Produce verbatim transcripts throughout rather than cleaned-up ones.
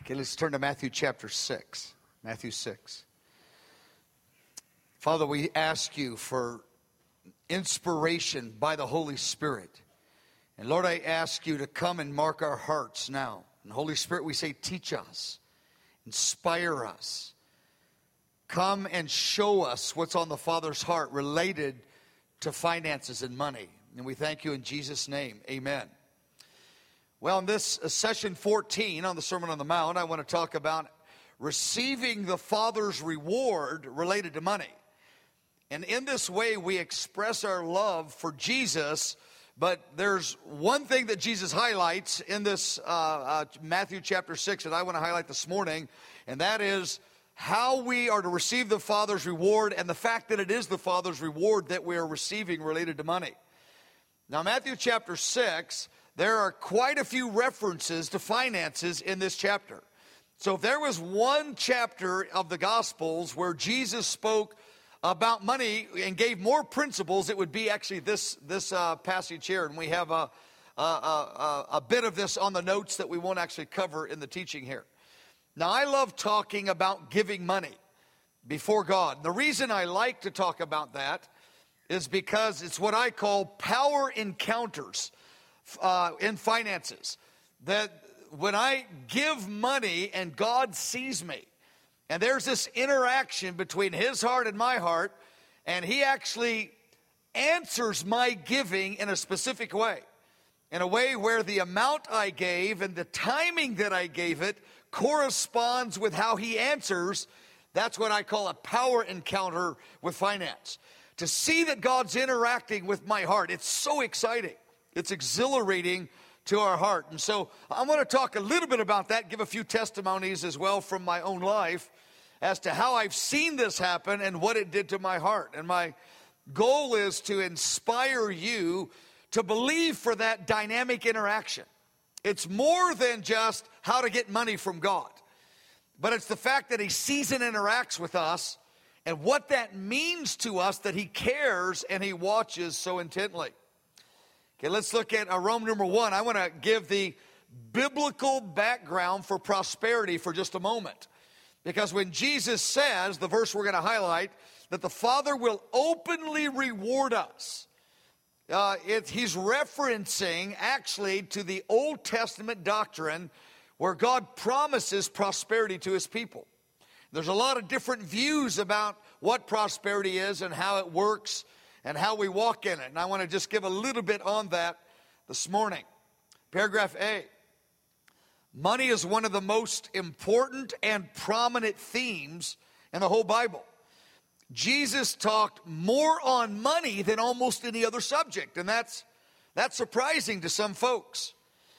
Okay, let's turn to Matthew chapter six. Matthew six. Father, we ask you for inspiration by the Holy Spirit. And Lord, I ask you to come and mark our hearts now. And Holy Spirit, we say, teach us, inspire us. Come and show us what's on the Father's heart related to finances and money. And we thank you in Jesus' name. Amen. Well, in this uh, session fourteen on the Sermon on the Mount, I want to talk about receiving the Father's reward related to money. And in this way, we express our love for Jesus. But there's one thing that Jesus highlights in this uh, uh, Matthew chapter six that I want to highlight this morning, and that is how we are to receive the Father's reward and the fact that it is the Father's reward that we are receiving related to money. Now, Matthew chapter six, there are quite a few references to finances in this chapter. So if there was one chapter of the Gospels where Jesus spoke about money and gave more principles, it would be actually this, this uh, passage here. And we have a, a, a, a bit of this on the notes that we won't actually cover in the teaching here. Now, I love talking about giving money before God. The reason I like to talk about that is because it's what I call power encounters uh, in finances. That when I give money and God sees me, and there's this interaction between his heart and my heart, and he actually answers my giving in a specific way, in a way where the amount I gave and the timing that I gave it corresponds with how he answers. That's what I call a power encounter with finance. To see that God's interacting with my heart, it's so exciting. It's exhilarating to our heart. And so I want to talk a little bit about that, give a few testimonies as well from my own life as to how I've seen this happen and what it did to my heart. And my goal is to inspire you to believe for that dynamic interaction. It's more than just how to get money from God, but it's the fact that he sees and interacts with us and what that means to us, that he cares and he watches so intently. Okay, let's look at uh, Rome number one. I want to give the biblical background for prosperity for just a moment. Because when Jesus says, the verse we're going to highlight, that the Father will openly reward us, uh, it, he's referencing actually to the Old Testament doctrine where God promises prosperity to his people. There's a lot of different views about what prosperity is and how it works and how we walk in it. And I want to just give a little bit on that this morning. Paragraph A. Money is one of the most important and prominent themes in the whole Bible. Jesus talked more on money than almost any other subject, and that's, that's surprising to some folks.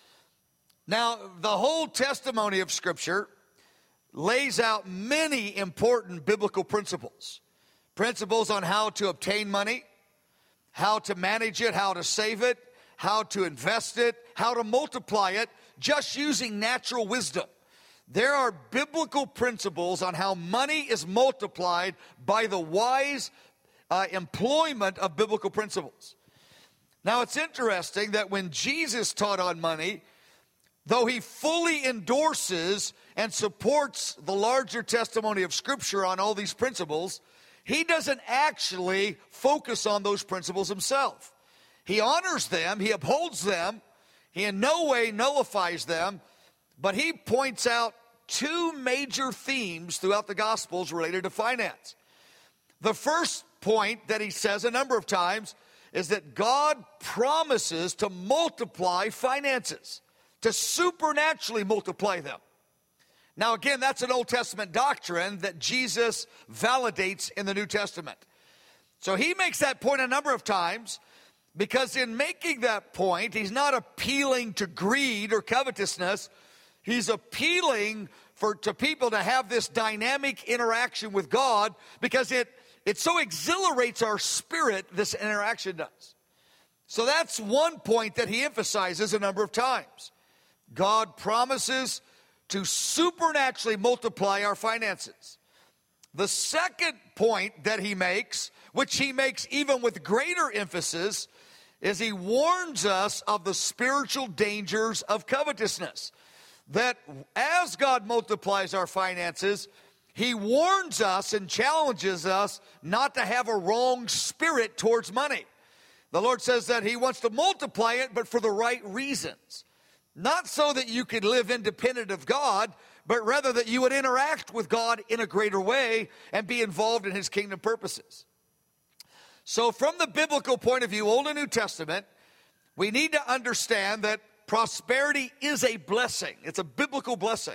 Now, the whole testimony of Scripture lays out many important biblical principles. Principles on how to obtain money, how to manage it, how to save it, how to invest it, how to multiply it, just using natural wisdom. There are biblical principles on how money is multiplied by the wise uh, employment of biblical principles. Now, it's interesting that when Jesus taught on money, though he fully endorses and supports the larger testimony of Scripture on all these principles, he doesn't actually focus on those principles himself. He honors them, he upholds them, he in no way nullifies them, but he points out two major themes throughout the Gospels related to finance. The first point that he says a number of times is that God promises to multiply finances, to supernaturally multiply them. Now again, that's an Old Testament doctrine that Jesus validates in the New Testament. So he makes that point a number of times because in making that point, he's not appealing to greed or covetousness. He's appealing for to people to have this dynamic interaction with God because it, it so exhilarates our spirit, this interaction does. So that's one point that he emphasizes a number of times. God promises to supernaturally multiply our finances. The second point that he makes, which he makes even with greater emphasis, is he warns us of the spiritual dangers of covetousness. that as God multiplies our finances, he warns us and challenges us not to have a wrong spirit towards money. The Lord says that he wants to multiply it, but for the right reasons. Not so that you could live independent of God, but rather that you would interact with God in a greater way and be involved in his kingdom purposes. So from the biblical point of view, Old and New Testament, we need to understand that prosperity is a blessing. It's a biblical blessing.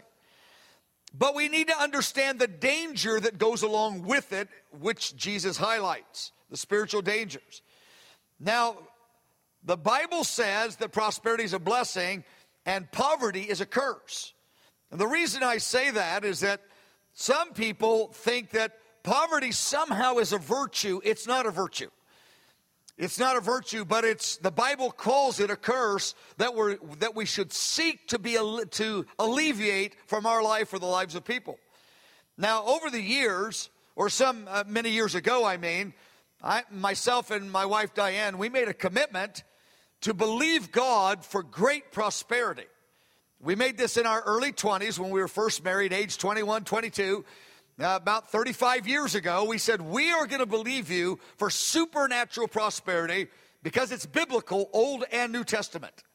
But we need to understand the danger that goes along with it, which Jesus highlights, the spiritual dangers. Now, the Bible says that prosperity is a blessing and poverty is a curse. And the reason I say that is that some people think that poverty somehow is a virtue. It's not a virtue. It's not a virtue, but it's, the Bible calls it a curse that we're, that we should seek to be, to alleviate from our life or the lives of people. Now, over the years, or some, uh, many years ago, I mean, I, myself and my wife Diane, we made a commitment to believe God for great prosperity. We made this in our early twenties when we were first married, age twenty-one, twenty-two. Uh, about thirty-five years ago, we said, we are going to believe you for supernatural prosperity because it's biblical, Old and New Testament.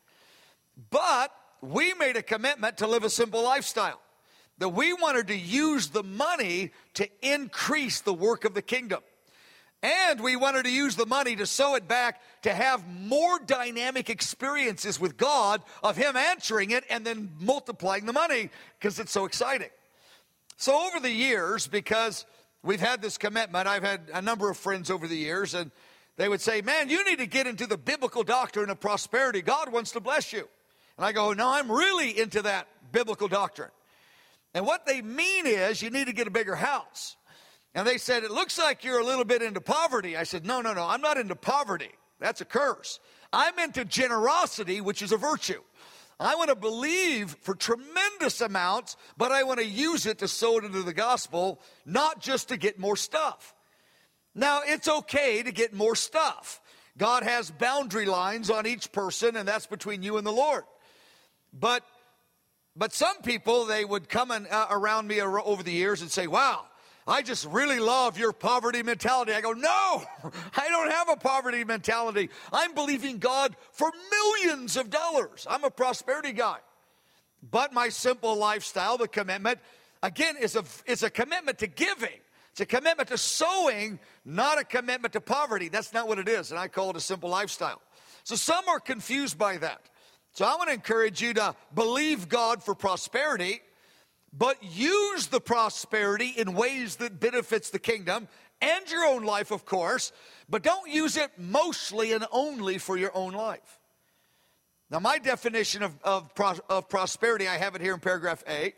But we made a commitment to live a simple lifestyle, that we wanted to use the money to increase the work of the kingdom. And we wanted to use the money to sow it back to have more dynamic experiences with God of him answering it and then multiplying the money because it's so exciting. So over the years, because we've had this commitment, I've had a number of friends over the years, and they would say, man, you need to get into the biblical doctrine of prosperity. God wants to bless you. And I go, no, I'm really into that biblical doctrine. And what they mean is you need to get a bigger house. And they said, it looks like you're a little bit into poverty. I said, no, no, no, I'm not into poverty. That's a curse. I'm into generosity, which is a virtue. I want to believe for tremendous amounts, but I want to use it to sow it into the gospel, not just to get more stuff. Now, it's okay to get more stuff. God has boundary lines on each person, and that's between you and the Lord. But but some people, they would come in, uh, around me over the years and say, wow, I just really love your poverty mentality. I go, no, I don't have a poverty mentality. I'm believing God for millions of dollars. I'm a prosperity guy. But my simple lifestyle, the commitment, again, is a, is a commitment to giving. It's a commitment to sowing, not a commitment to poverty. That's not what it is, and I call it a simple lifestyle. So some are confused by that. So I want to encourage you to believe God for prosperity, but use the prosperity in ways that benefits the kingdom and your own life, of course, but don't use it mostly and only for your own life. Now, my definition of, of, of prosperity, I have it here in paragraph A,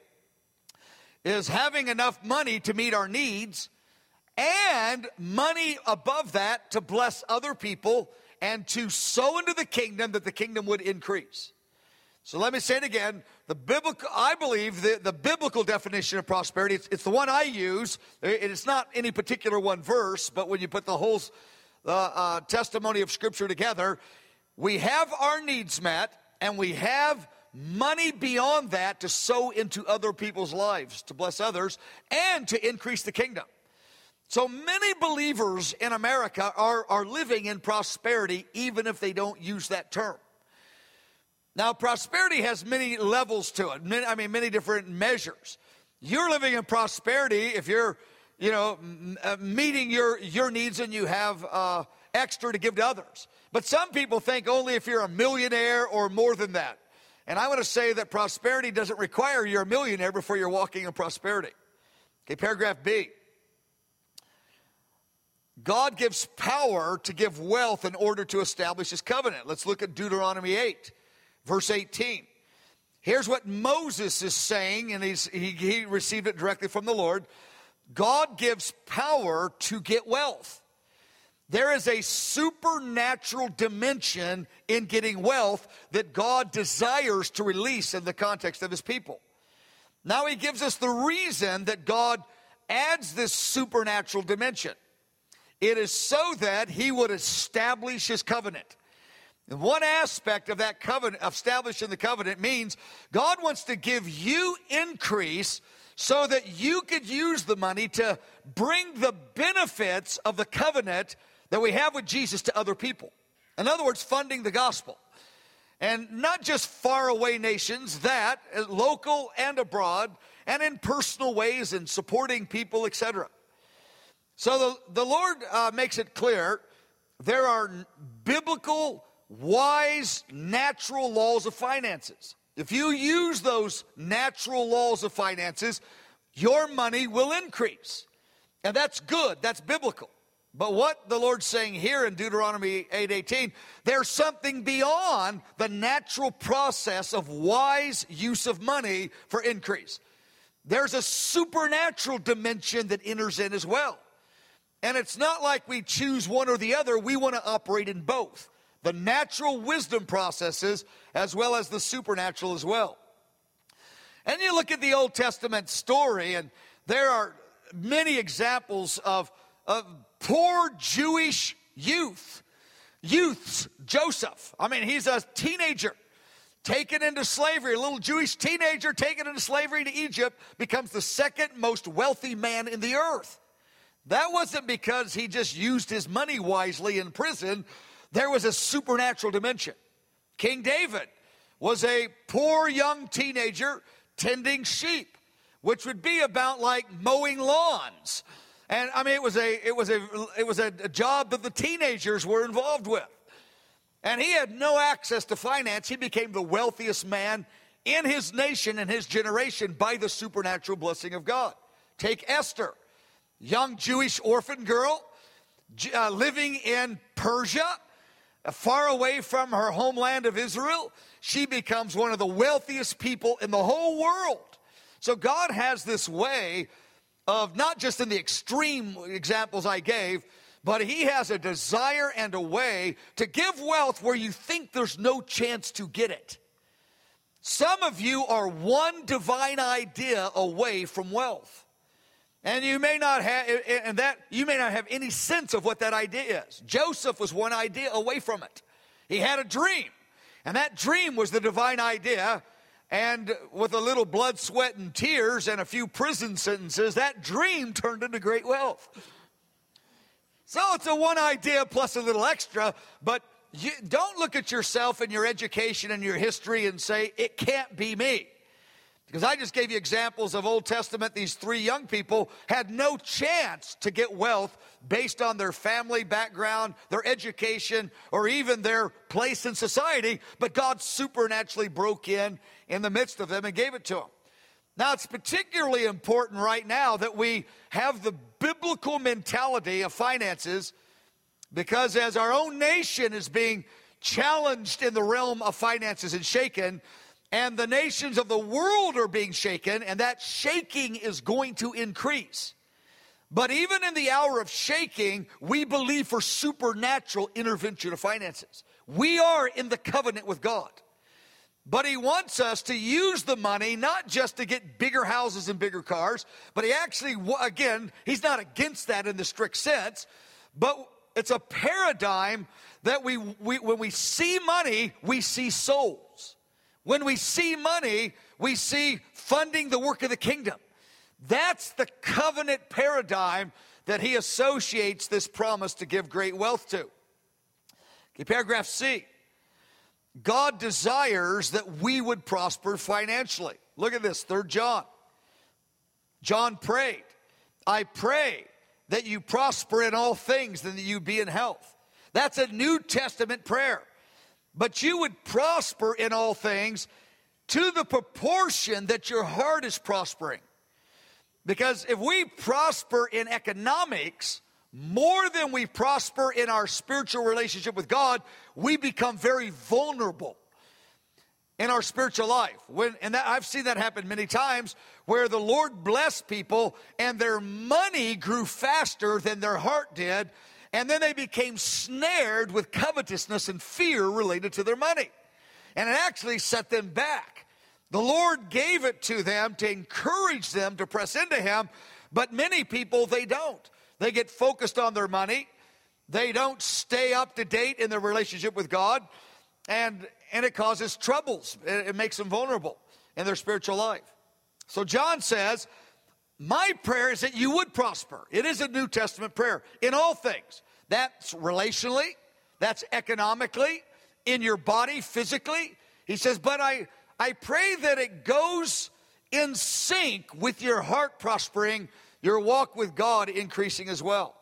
is having enough money to meet our needs and money above that to bless other people and to sow into the kingdom that the kingdom would increase. So let me say it again. The biblical, I believe the, the biblical definition of prosperity, it's, it's the one I use. It's not any particular one verse, but when you put the whole uh, uh, testimony of Scripture together, we have our needs met, and we have money beyond that to sow into other people's lives, to bless others, and to increase the kingdom. So many believers in America are, are living in prosperity, even if they don't use that term. Now, prosperity has many levels to it. Many, I mean, many different measures. You're living in prosperity if you're, you know, m- uh, meeting your, your needs and you have uh, extra to give to others. But some people think only if you're a millionaire or more than that. And I want to say that prosperity doesn't require you're a millionaire before you're walking in prosperity. Okay, paragraph B. God gives power to give wealth in order to establish his covenant. Let's look at Deuteronomy eight. Verse eighteen. Here's what Moses is saying, and he's, he, he received it directly from the Lord. God gives power to get wealth. There is a supernatural dimension in getting wealth that God desires to release in the context of his people. Now he gives us the reason that God adds this supernatural dimension. It is so that he would establish his covenant. And one aspect of that covenant, of establishing the covenant, means God wants to give you increase so that you could use the money to bring the benefits of the covenant that we have with Jesus to other people. In other words, funding the gospel. And not just faraway nations, that, local and abroad, and in personal ways and supporting people, et cetera. So the, the Lord uh, makes it clear there are biblical, wise, natural laws of finances. If you use those natural laws of finances, your money will increase. And that's good, that's biblical. But what the Lord's saying here in Deuteronomy eight eighteen, there's something beyond the natural process of wise use of money for increase. There's a supernatural dimension that enters in as well. And it's not like we choose one or the other. We want to operate in both. The natural wisdom processes as well as the supernatural as well. And you look at the Old Testament story, and there are many examples of, of poor Jewish youth. Youths, Joseph. I mean, he's a teenager taken into slavery. A little Jewish teenager taken into slavery to Egypt becomes the second most wealthy man in the earth. That wasn't because he just used his money wisely in prison. There was a supernatural dimension. King David was a poor young teenager tending sheep, which would be about like mowing lawns. And I mean, it was a it was a it was a, a job that the teenagers were involved with. And he had no access to finance. He became the wealthiest man in his nation and his generation by the supernatural blessing of God. Take Esther, young Jewish orphan girl uh, living in Persia, far away from her homeland of Israel. She becomes one of the wealthiest people in the whole world. So God has this way of, not just in the extreme examples I gave, but he has a desire and a way to give wealth where you think there's no chance to get it. Some of you are one divine idea away from wealth. And you may not have and that you may not have any sense of what that idea is. Joseph was one idea away from it. He had a dream, and that dream was the divine idea. And with a little blood, sweat, and tears and a few prison sentences, that dream turned into great wealth. So it's a one idea plus a little extra, but you don't look at yourself and your education and your history and say, it can't be me. Because I just gave you examples of Old Testament. These three young people had no chance to get wealth based on their family background, their education, or even their place in society. But God supernaturally broke in in the midst of them and gave it to them. Now, it's particularly important right now that we have the biblical mentality of finances, because as our own nation is being challenged in the realm of finances and shaken, and the nations of the world are being shaken, and that shaking is going to increase. But even in the hour of shaking, we believe for supernatural intervention of finances. We are in the covenant with God. But he wants us to use the money not just to get bigger houses and bigger cars, but he actually, again, he's not against that in the strict sense, but it's a paradigm that we, we when we see money, we see souls. When we see money, we see funding the work of the kingdom. That's the covenant paradigm that he associates this promise to give great wealth to. Okay, paragraph C. God desires that we would prosper financially. Look at this, Third John. John prayed, I pray that you prosper in all things and that you be in health. That's a New Testament prayer. But you would prosper in all things to the proportion that your heart is prospering. Because if we prosper in economics more than we prosper in our spiritual relationship with God, we become very vulnerable in our spiritual life. When, and that, I've seen that happen many times, where the Lord blessed people and their money grew faster than their heart did, and then they became snared with covetousness and fear related to their money. And it actually set them back. The Lord gave it to them to encourage them to press into him, but many people, they don't. They get focused on their money. They don't stay up to date in their relationship with God. and, and it causes troubles. It, it makes them vulnerable in their spiritual life. So John says, my prayer is that you would prosper. It is a New Testament prayer in all things. That's relationally, that's economically, in your body, physically. He says, but I, I pray that it goes in sync with your heart prospering, your walk with God increasing as well.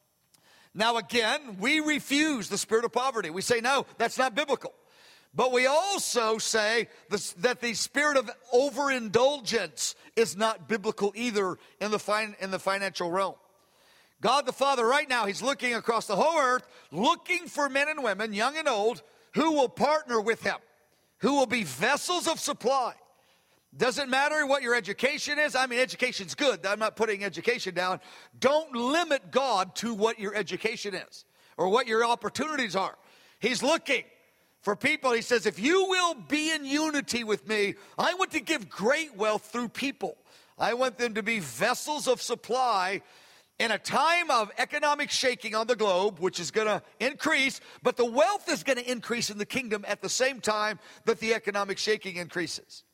Now again, we refuse the spirit of poverty. We say, no, that's not biblical. But we also say that the spirit of overindulgence is not biblical either in the, fin- in the financial realm. God the Father right now, he's looking across the whole earth, looking for men and women, young and old, who will partner with him, who will be vessels of supply. Doesn't matter what your education is. I mean, education's good. I'm not putting education down. Don't limit God to what your education is or what your opportunities are. He's looking for people. He says, if you will be in unity with me, I want to give great wealth through people. I want them to be vessels of supply in a time of economic shaking on the globe, which is going to increase, but the wealth is going to increase in the kingdom at the same time that the economic shaking increases.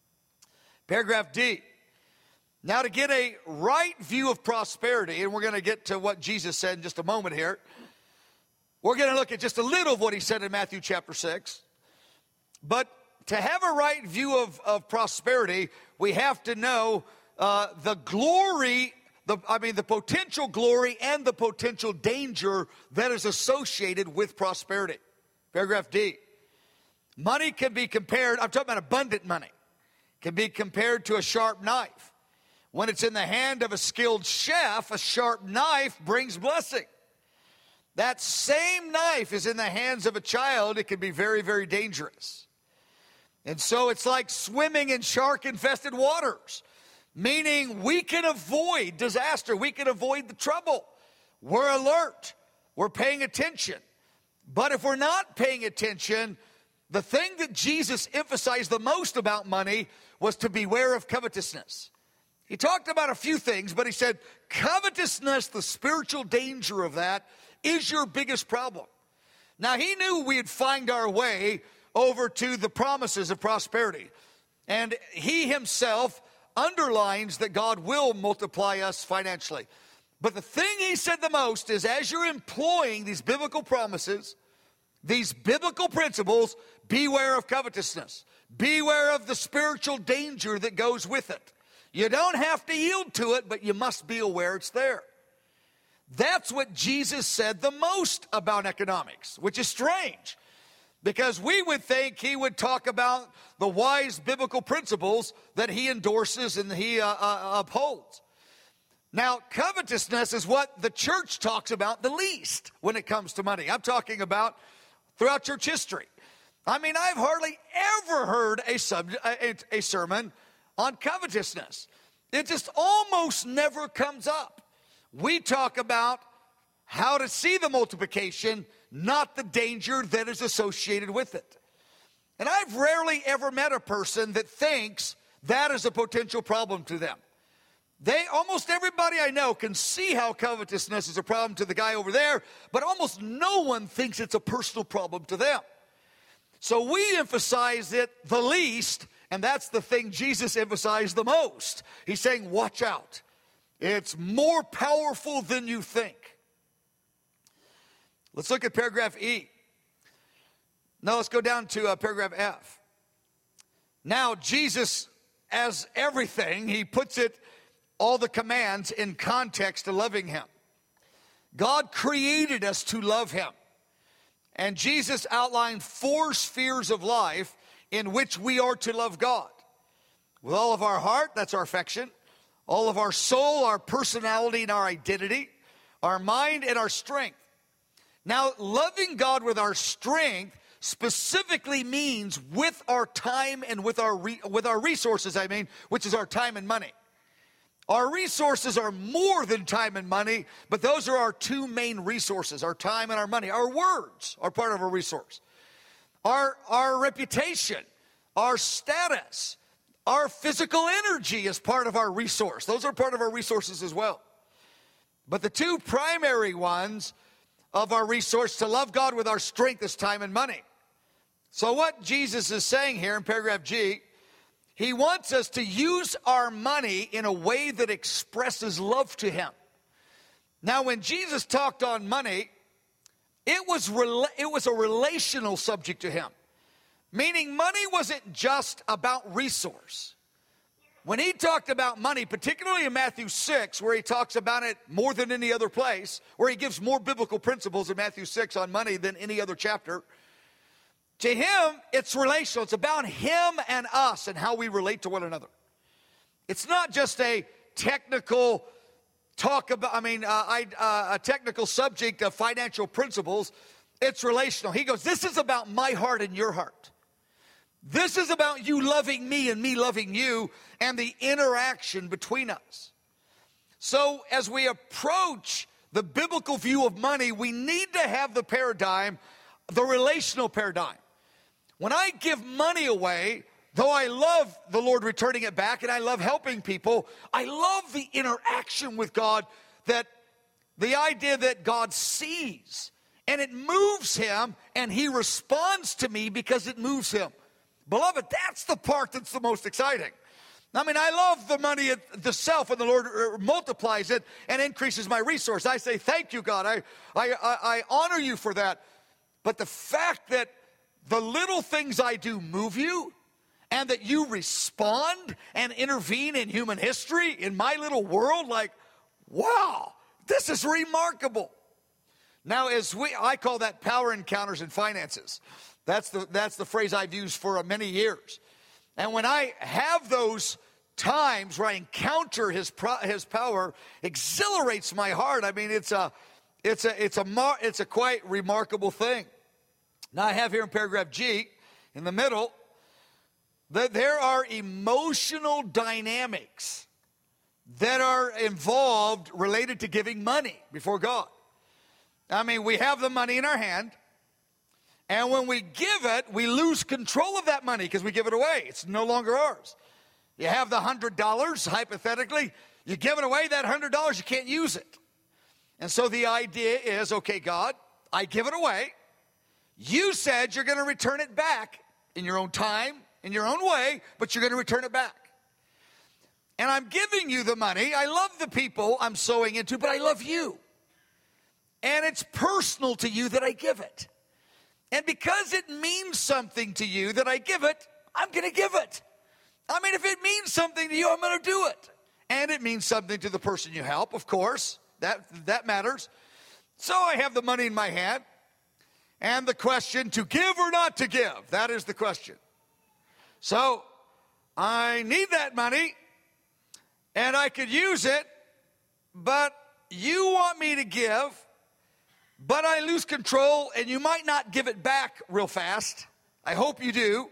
Paragraph D. Now to get a right view of prosperity, and we're going to get to what Jesus said in just a moment here. We're going to look at just a little of what he said in Matthew chapter six. But to have a right view of, of prosperity, we have to know uh, the glory, the, I mean the potential glory and the potential danger that is associated with prosperity. Paragraph D. Money can be compared, I'm talking about abundant money, can be compared to a sharp knife. When it's in the hand of a skilled chef, a sharp knife brings blessing. That same knife is in the hands of a child, it can be very, very dangerous. And so it's like swimming in shark-infested waters, meaning we can avoid disaster, we can avoid the trouble. We're alert, we're paying attention. But if we're not paying attention, the thing that Jesus emphasized the most about money was to beware of covetousness. He talked about a few things, but he said, covetousness, the spiritual danger of that, is your biggest problem. Now, he knew we'd find our way over to the promises of prosperity. And he himself underlines that God will multiply us financially. But the thing he said the most is, as you're employing these biblical promises, these biblical principles, beware of covetousness. Beware of the spiritual danger that goes with it. You don't have to yield to it, but you must be aware it's there. That's what Jesus said the most about economics, which is strange, because we would think he would talk about the wise biblical principles that he endorses and he uh, uh, upholds. Now, covetousness is what the church talks about the least when it comes to money. I'm talking about throughout church history. I mean, I've hardly ever heard a, sub, a, a sermon on covetousness. It just almost never comes up. We talk about how to see the multiplication, not the danger that is associated with it. And I've rarely ever met a person that thinks that is a potential problem to them. They, almost everybody I know can see how covetousness is a problem to the guy over there, but almost no one thinks it's a personal problem to them. So we emphasize it the least, and that's the thing Jesus emphasized the most. He's saying, watch out. It's more powerful than you think. Let's look at paragraph E. Now let's go down to uh, paragraph F. Now Jesus, as everything, he puts it, all the commands in context to loving him. God created us to love him. And Jesus outlined four spheres of life in which we are to love God. With all of our heart, that's our affection. All of our soul, our personality, and our identity. Our mind and our strength. Now, loving God with our strength specifically means with our time and with our re- with our resources, I mean, which is our time and money. Our resources are more than time and money, but those are our two main resources, our time and our money. Our words are part of our resource. Our, our reputation, our status, our physical energy is part of our resource. Those are part of our resources as well. But the two primary ones of our resource to love God with our strength is time and money. So what Jesus is saying here in paragraph G, he wants us to use our money in a way that expresses love to him. Now, when Jesus talked on money, it was, rela- it was a relational subject to him. Meaning money wasn't just about resource. When he talked about money, particularly in Matthew six, where he talks about it more than any other place, where he gives more biblical principles in Matthew six on money than any other chapter, to him, it's relational. It's about him and us and how we relate to one another. It's not just a technical talk about, I mean, uh, I, uh, a technical subject of financial principles. It's relational. He goes, this is about my heart and your heart. This is about you loving me and me loving you and the interaction between us. So as we approach the biblical view of money, we need to have the paradigm, the relational paradigm. When I give money away, though I love the Lord returning it back and I love helping people, I love the interaction with God, that the idea that God sees and it moves him and he responds to me because it moves him. Beloved, that's the part that's the most exciting. I mean, I love the money itself, and the Lord multiplies it and increases my resource. I say, thank you, God. I, I, I honor you for that. But the fact that the little things I do move you, and that you respond and intervene in human history, in my little world, like, wow, this is remarkable. Now, as we, I call that power encounters in finances. That's the, that's the phrase I've used for many years. And when I have those times where I encounter his pro, his power, exhilarates my heart. I mean, it's a, it's a, it's a, mar, it's a quite remarkable thing. Now, I have here in paragraph G, in the middle, that there are emotional dynamics that are involved related to giving money before God. I mean, we have the money in our hand. And when we give it, we lose control of that money because we give it away. It's no longer ours. You have the one hundred dollars, hypothetically. You give it away, that one hundred dollars, you can't use it. And so the idea is, okay, God, I give it away. You said you're going to return it back in your own time, in your own way, but you're going to return it back. And I'm giving you the money. I love the people I'm sowing into, but I love you. And it's personal to you that I give it. And because it means something to you that I give it, I'm going to give it. I mean, if it means something to you, I'm going to do it. And it means something to the person you help, of course. That, that matters. So I have the money in my hand. And the question, to give or not to give, that is the question. So I need that money, and I could use it, but you want me to give, but I lose control, and you might not give it back real fast. I hope you do.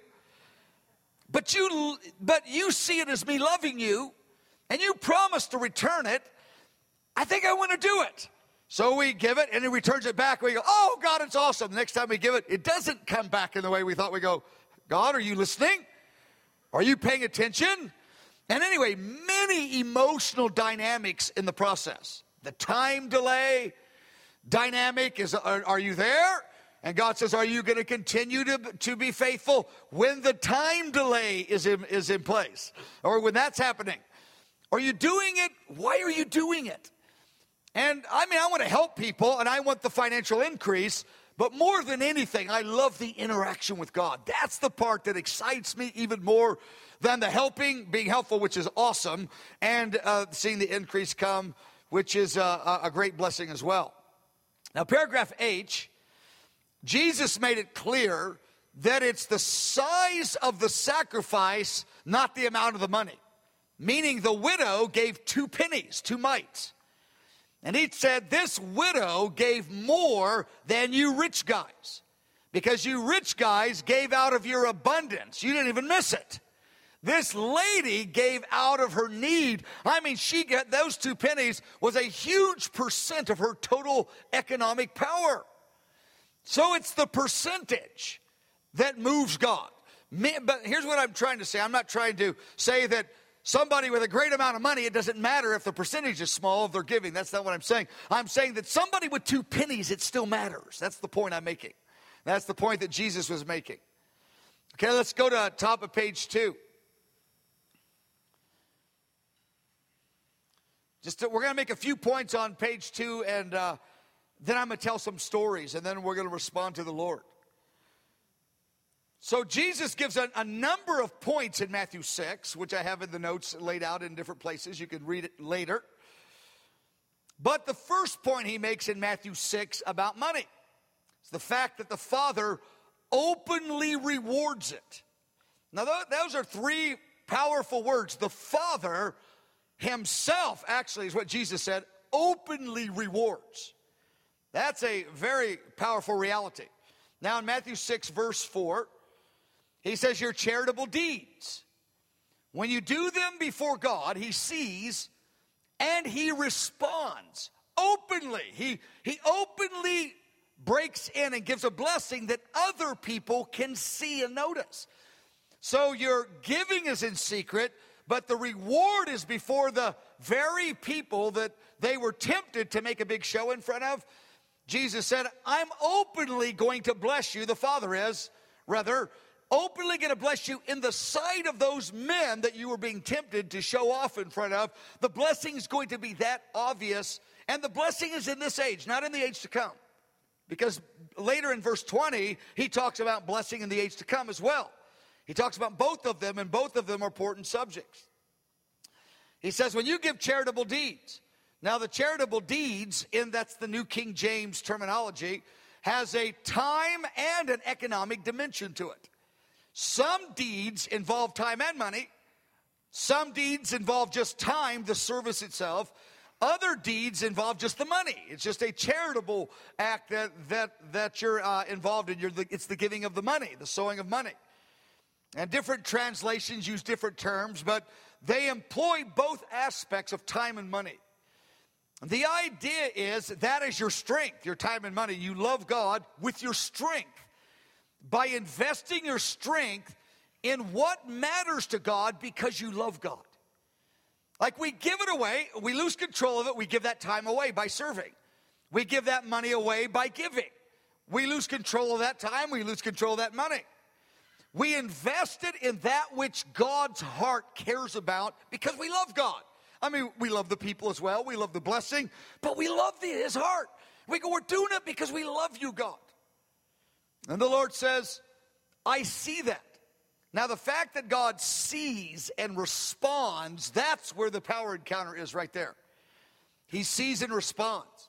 But you, but you see it as me loving you, and you promise to return it. I think I want to do it. So we give it, and he returns it back. We go, oh, God, it's awesome. The next time we give it, it doesn't come back in the way we thought. We go, God, are you listening? Are you paying attention? And anyway, many emotional dynamics in the process. The time delay dynamic is, are, are you there? And God says, are you going to continue to, to be faithful when the time delay is in, is in place? Or when that's happening? Are you doing it? Why are you doing it? And I mean, I want to help people, and I want the financial increase, but more than anything, I love the interaction with God. That's the part that excites me even more than the helping, being helpful, which is awesome, and uh, seeing the increase come, which is uh, a great blessing as well. Now, paragraph H, Jesus made it clear that it's the size of the sacrifice, not the amount of the money. Meaning the widow gave two pennies, two mites. And he said, this widow gave more than you rich guys. Because you rich guys gave out of your abundance. You didn't even miss it. This lady gave out of her need. I mean, she got those two pennies was a huge percent of her total economic power. So it's the percentage that moves God. But here's what I'm trying to say. I'm not trying to say that somebody with a great amount of money, it doesn't matter if the percentage is small of their giving. That's not what I'm saying. I'm saying that somebody with two pennies, it still matters. That's the point I'm making. That's the point that Jesus was making. Okay, let's go to top of page two. Just to, we're going to make a few points on page two, and uh, then I'm going to tell some stories, and then we're going to respond to the Lord. So Jesus gives a, a number of points in Matthew six, which I have in the notes laid out in different places. You can read it later. But the first point he makes in Matthew six about money is the fact that the Father openly rewards it. Now, those are three powerful words. The Father himself, actually, is what Jesus said, openly rewards. That's a very powerful reality. Now, in Matthew six, verse four, he says, your charitable deeds, when you do them before God, he sees and he responds openly. He, he openly breaks in and gives a blessing that other people can see and notice. So your giving is in secret, but the reward is before the very people that they were tempted to make a big show in front of. Jesus said, I'm openly going to bless you. The Father is, rather, openly going to bless you in the sight of those men that you were being tempted to show off in front of. The blessing is going to be that obvious, and the blessing is in this age, not in the age to come. Because later in verse twenty, he talks about blessing in the age to come as well. He talks about both of them, and both of them are important subjects. He says, when you give charitable deeds. Now, the charitable deeds, in that's the New King James terminology, has a time and an economic dimension to it. Some deeds involve time and money. Some deeds involve just time, the service itself. Other deeds involve just the money. It's just a charitable act that that that you're uh, involved in. You're the, it's the giving of the money, the sowing of money. And different translations use different terms, but they employ both aspects of time and money. The idea is that is your strength, your time and money. You love God with your strength. By investing your strength in what matters to God because you love God. Like we give it away, we lose control of it, we give that time away by serving. We give that money away by giving. We lose control of that time, we lose control of that money. We invest it in that which God's heart cares about because we love God. I mean, we love the people as well, we love the blessing, but we love the, his heart. We go, we're doing it because we love you, God. And the Lord says, I see that. Now, the fact that God sees and responds, that's where the power encounter is right there. He sees and responds.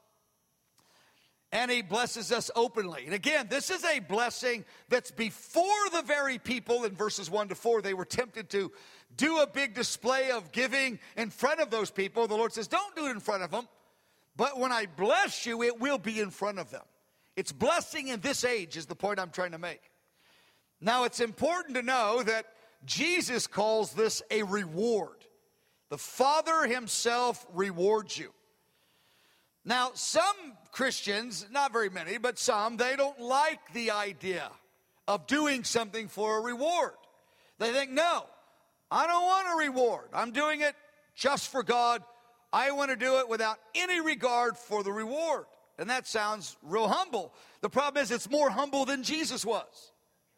And he blesses us openly. And again, this is a blessing that's before the very people in verses one to four. They were tempted to do a big display of giving in front of those people. The Lord says, don't do it in front of them. But when I bless you, it will be in front of them. It's blessing in this age is the point I'm trying to make. Now, it's important to know that Jesus calls this a reward. The Father himself rewards you. Now, some Christians, not very many, but some, they don't like the idea of doing something for a reward. They think, no, I don't want a reward. I'm doing it just for God. I want to do it without any regard for the reward. And that sounds real humble. The problem is it's more humble than Jesus was.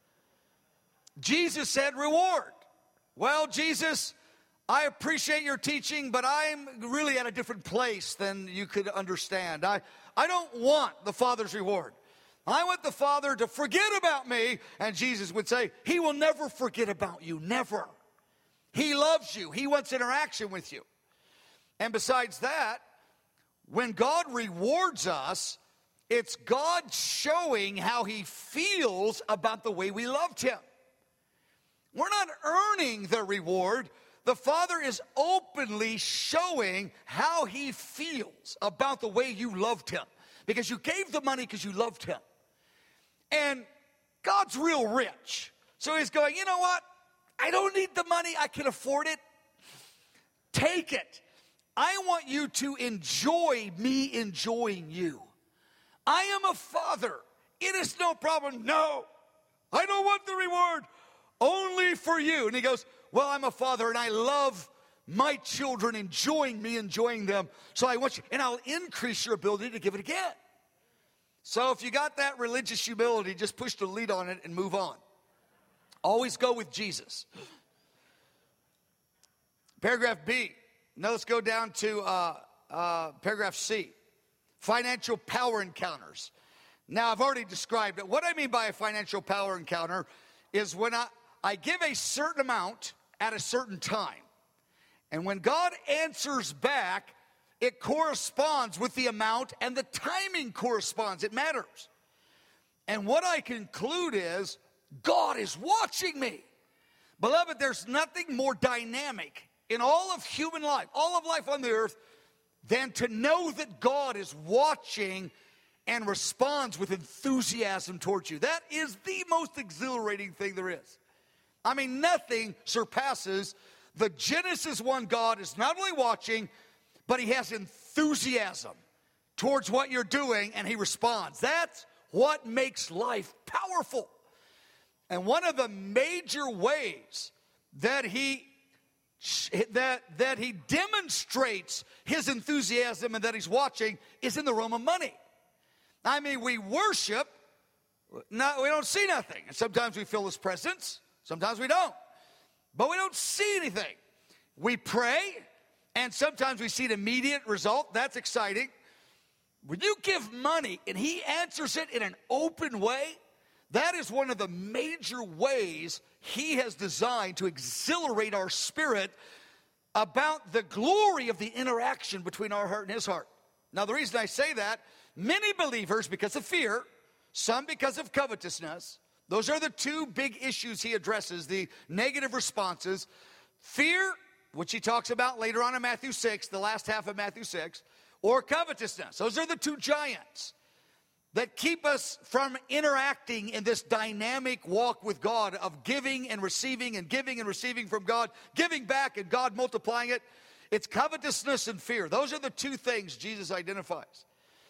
Jesus said reward. Well, Jesus, I appreciate your teaching, but I'm really at a different place than you could understand. I, I don't want the Father's reward. I want the Father to forget about me. And Jesus would say, he will never forget about you, never. He loves you. He wants interaction with you. And besides that, when God rewards us, it's God showing how he feels about the way we loved him. We're not earning the reward. The Father is openly showing how he feels about the way you loved him. Because you gave the money because you loved him. And God's real rich. So he's going, you know what? I don't need the money. I can afford it. Take it. I want you to enjoy me enjoying you. I am a father. It is no problem. No, I don't want the reward. Only for you. And he goes, well, I'm a father and I love my children enjoying me, enjoying them. So I want you, and I'll increase your ability to give it again. So if you got that religious humility, just push the lead on it and move on. Always go with Jesus. Paragraph B. Now let's go down to uh, uh, paragraph C. Financial power encounters. Now, I've already described it. What I mean by a financial power encounter is when I, I give a certain amount at a certain time. And when God answers back, it corresponds with the amount, and the timing corresponds. It matters. And what I conclude is, God is watching me. Beloved, there's nothing more dynamic in all of human life, all of life on the earth, than to know that God is watching and responds with enthusiasm towards you. That is the most exhilarating thing there is. I mean, nothing surpasses the Genesis one God is not only watching, but he has enthusiasm towards what you're doing, and he responds. That's what makes life powerful. And one of the major ways that he that that he demonstrates his enthusiasm and that he's watching is in the realm of money. I mean, we worship, not, we don't see nothing. And sometimes we feel his presence, sometimes we don't. But we don't see anything. We pray, and sometimes we see an immediate result. That's exciting. When you give money and he answers it in an open way, that is one of the major ways he has designed to exhilarate our spirit about the glory of the interaction between our heart and his heart. Now, the reason I say that, many believers, because of fear, some because of covetousness, those are the two big issues he addresses, the negative responses. Fear, which he talks about later on in Matthew six, the last half of Matthew six, or covetousness. Those are the two giants that keep us from interacting in this dynamic walk with God of giving and receiving and giving and receiving from God, giving back and God multiplying it. It's covetousness and fear. Those are the two things Jesus identifies.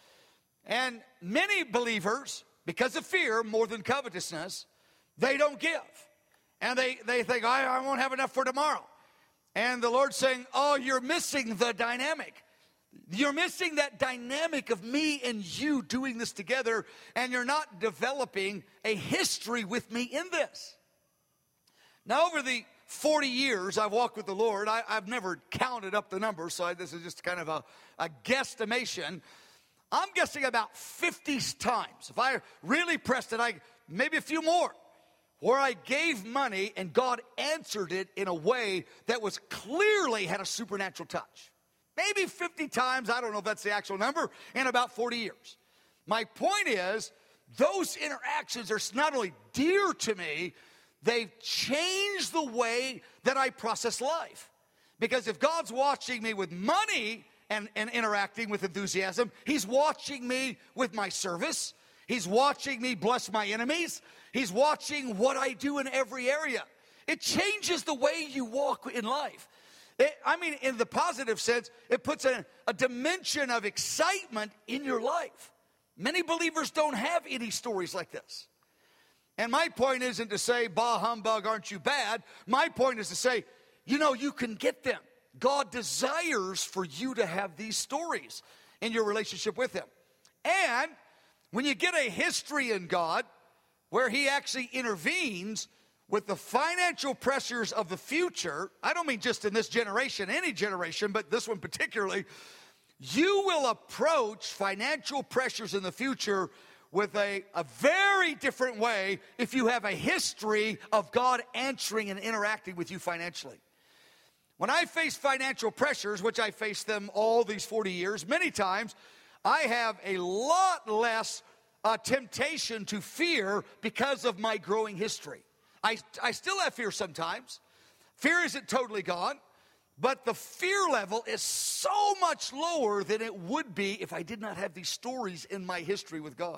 And many believers, because of fear more than covetousness, they don't give. And they, they think, I, I won't have enough for tomorrow. And the Lord's saying, oh, you're missing the dynamic. You're missing that dynamic of me and you doing this together, and you're not developing a history with me in this. Now, over the forty years I've walked with the Lord, I, I've never counted up the number, so I, this is just kind of a, a guesstimation. I'm guessing about fifty times. If I really pressed it, I maybe a few more, where I gave money and God answered it in a way that was clearly had a supernatural touch. Maybe fifty times, I don't know if that's the actual number, in about forty years. My point is, those interactions are not only dear to me, they've changed the way that I process life. Because if God's watching me with money and, and interacting with enthusiasm, he's watching me with my service. He's watching me bless my enemies. He's watching what I do in every area. It changes the way you walk in life. It, I mean, in the positive sense, it puts a, a dimension of excitement in your life. Many believers don't have any stories like this. And my point isn't to say, bah humbug, aren't you bad? My point is to say, you know, you can get them. God desires for you to have these stories in your relationship with him. And when you get a history in God where he actually intervenes with the financial pressures of the future, I don't mean just in this generation, any generation, but this one particularly, you will approach financial pressures in the future with a, a very different way if you have a history of God answering and interacting with you financially. When I face financial pressures, which I faced them all these forty years, many times, I have a lot less uh, temptation to fear because of my growing history. I, I still have fear sometimes. Fear isn't totally gone, but the fear level is so much lower than it would be if I did not have these stories in my history with God.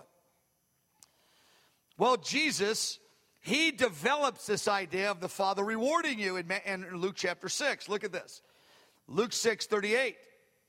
Well, Jesus, he develops this idea of the Father rewarding you in, in Luke chapter six. Look at this. Luke six thirty-eight.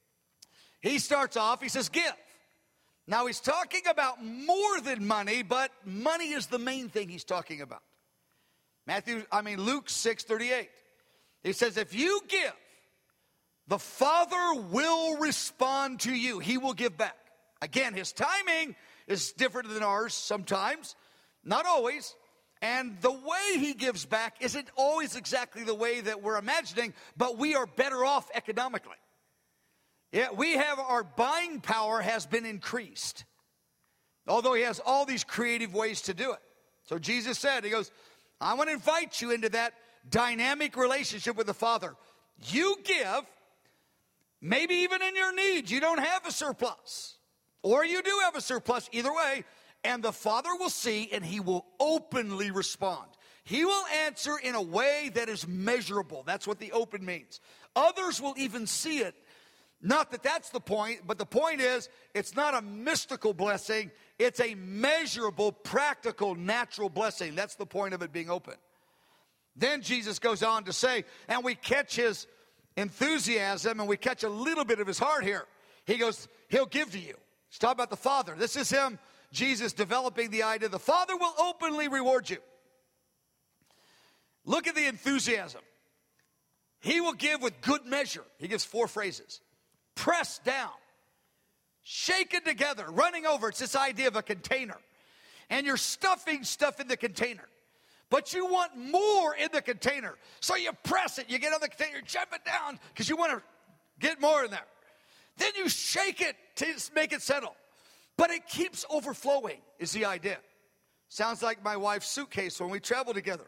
He starts off, he says, give. Now, he's talking about more than money, but money is the main thing he's talking about. Matthew, I mean, Luke six thirty-eight. He says, if you give, the Father will respond to you. He will give back. Again, his timing is different than ours sometimes. Not always. And the way he gives back isn't always exactly the way that we're imagining, but we are better off economically. Yeah, we have, our buying power has been increased. Although he has all these creative ways to do it. So Jesus said, he goes, I want to invite you into that dynamic relationship with the Father. You give, maybe even in your needs, you don't have a surplus. Or you do have a surplus, either way. And the Father will see and he will openly respond. He will answer in a way that is measurable. That's what the open means. Others will even see it. Not that that's the point, but the point is, it's not a mystical blessing. It's a measurable, practical, natural blessing. That's the point of it being open. Then Jesus goes on to say, and we catch his enthusiasm and we catch a little bit of his heart here. He goes, he'll give to you. He's talking about the Father. This is him, Jesus, developing the idea the Father will openly reward you. Look at the enthusiasm. He will give with good measure. He gives four phrases. Pressed down, shaken together, running over. It's this idea of a container. And you're stuffing stuff in the container. But you want more in the container. So you press it, you get on the container, jump it down, because you want to get more in there. Then you shake it to make it settle. But it keeps overflowing, is the idea. Sounds like my wife's suitcase when we travel together.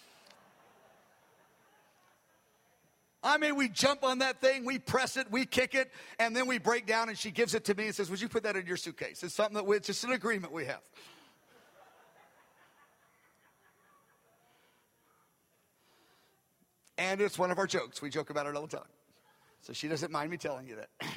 I mean, we jump on that thing, we press it, we kick it, and then we break down, and she gives it to me and says, would you put that in your suitcase? It's something that we, it's just an agreement we have. And it's one of our jokes. We joke about it all the time. So she doesn't mind me telling you that.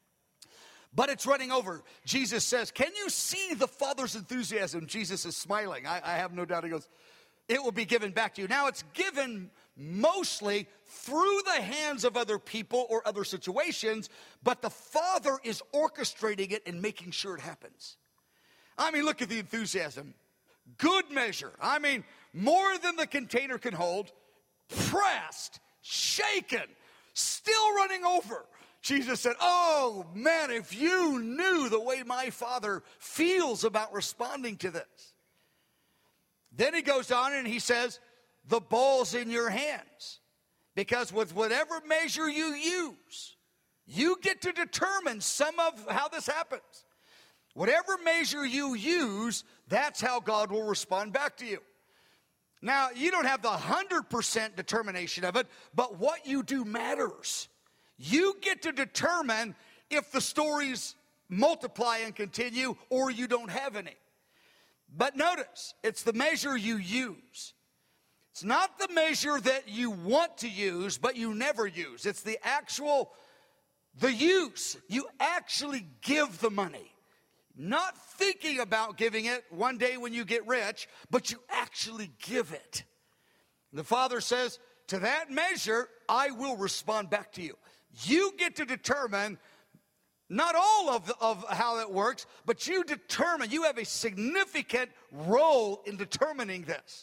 But it's running over. Jesus says, can you see the Father's enthusiasm? Jesus is smiling. I, I have no doubt. He goes, it will be given back to you. Now it's given mostly through the hands of other people or other situations, but the Father is orchestrating it and making sure it happens. I mean, look at the enthusiasm. Good measure. I mean, more than the container can hold, pressed, shaken, still running over. Jesus said, oh man, if you knew the way my Father feels about responding to this. Then he goes on and he says, the ball's in your hands. Because with whatever measure you use, you get to determine some of how this happens. Whatever measure you use, that's how God will respond back to you. Now, you don't have the one hundred percent determination of it, but what you do matters. You get to determine if the stories multiply and continue or you don't have any. But notice, it's the measure you use. It's not the measure that you want to use, but you never use. It's the actual, the use. You actually give the money. Not thinking about giving it one day when you get rich, but you actually give it. The Father says, to that measure, I will respond back to you. You get to determine not all of, the, of how that works, but you determine, you have a significant role in determining this.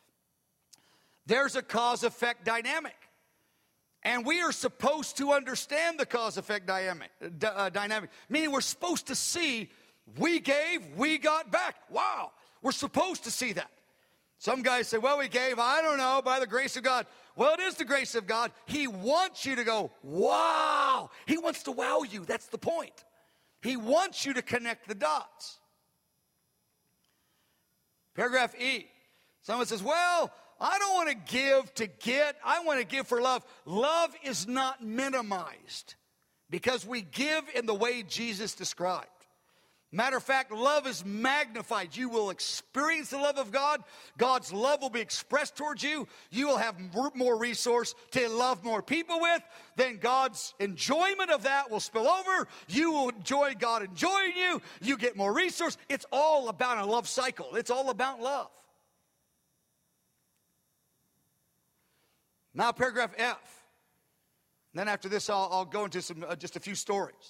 There's a cause-effect dynamic. And we are supposed to understand the cause-effect dynamic, uh, dynamic, meaning we're supposed to see, we gave, we got back. Wow, we're supposed to see that. Some guys say, well, we gave, I don't know, by the grace of God. Well, it is the grace of God. He wants you to go, wow. He wants to wow you. That's the point. He wants you to connect the dots. Paragraph E. Someone says, well, I don't want to give to get. I want to give for love. Love is not minimized because we give in the way Jesus described. Matter of fact, love is magnified. You will experience the love of God. God's love will be expressed towards you. You will have more resource to love more people with. Then God's enjoyment of that will spill over. You will enjoy God enjoying you. You get more resource. It's all about a love cycle. It's all about love. Now, paragraph F. And then after this, I'll, I'll go into some uh, just a few stories.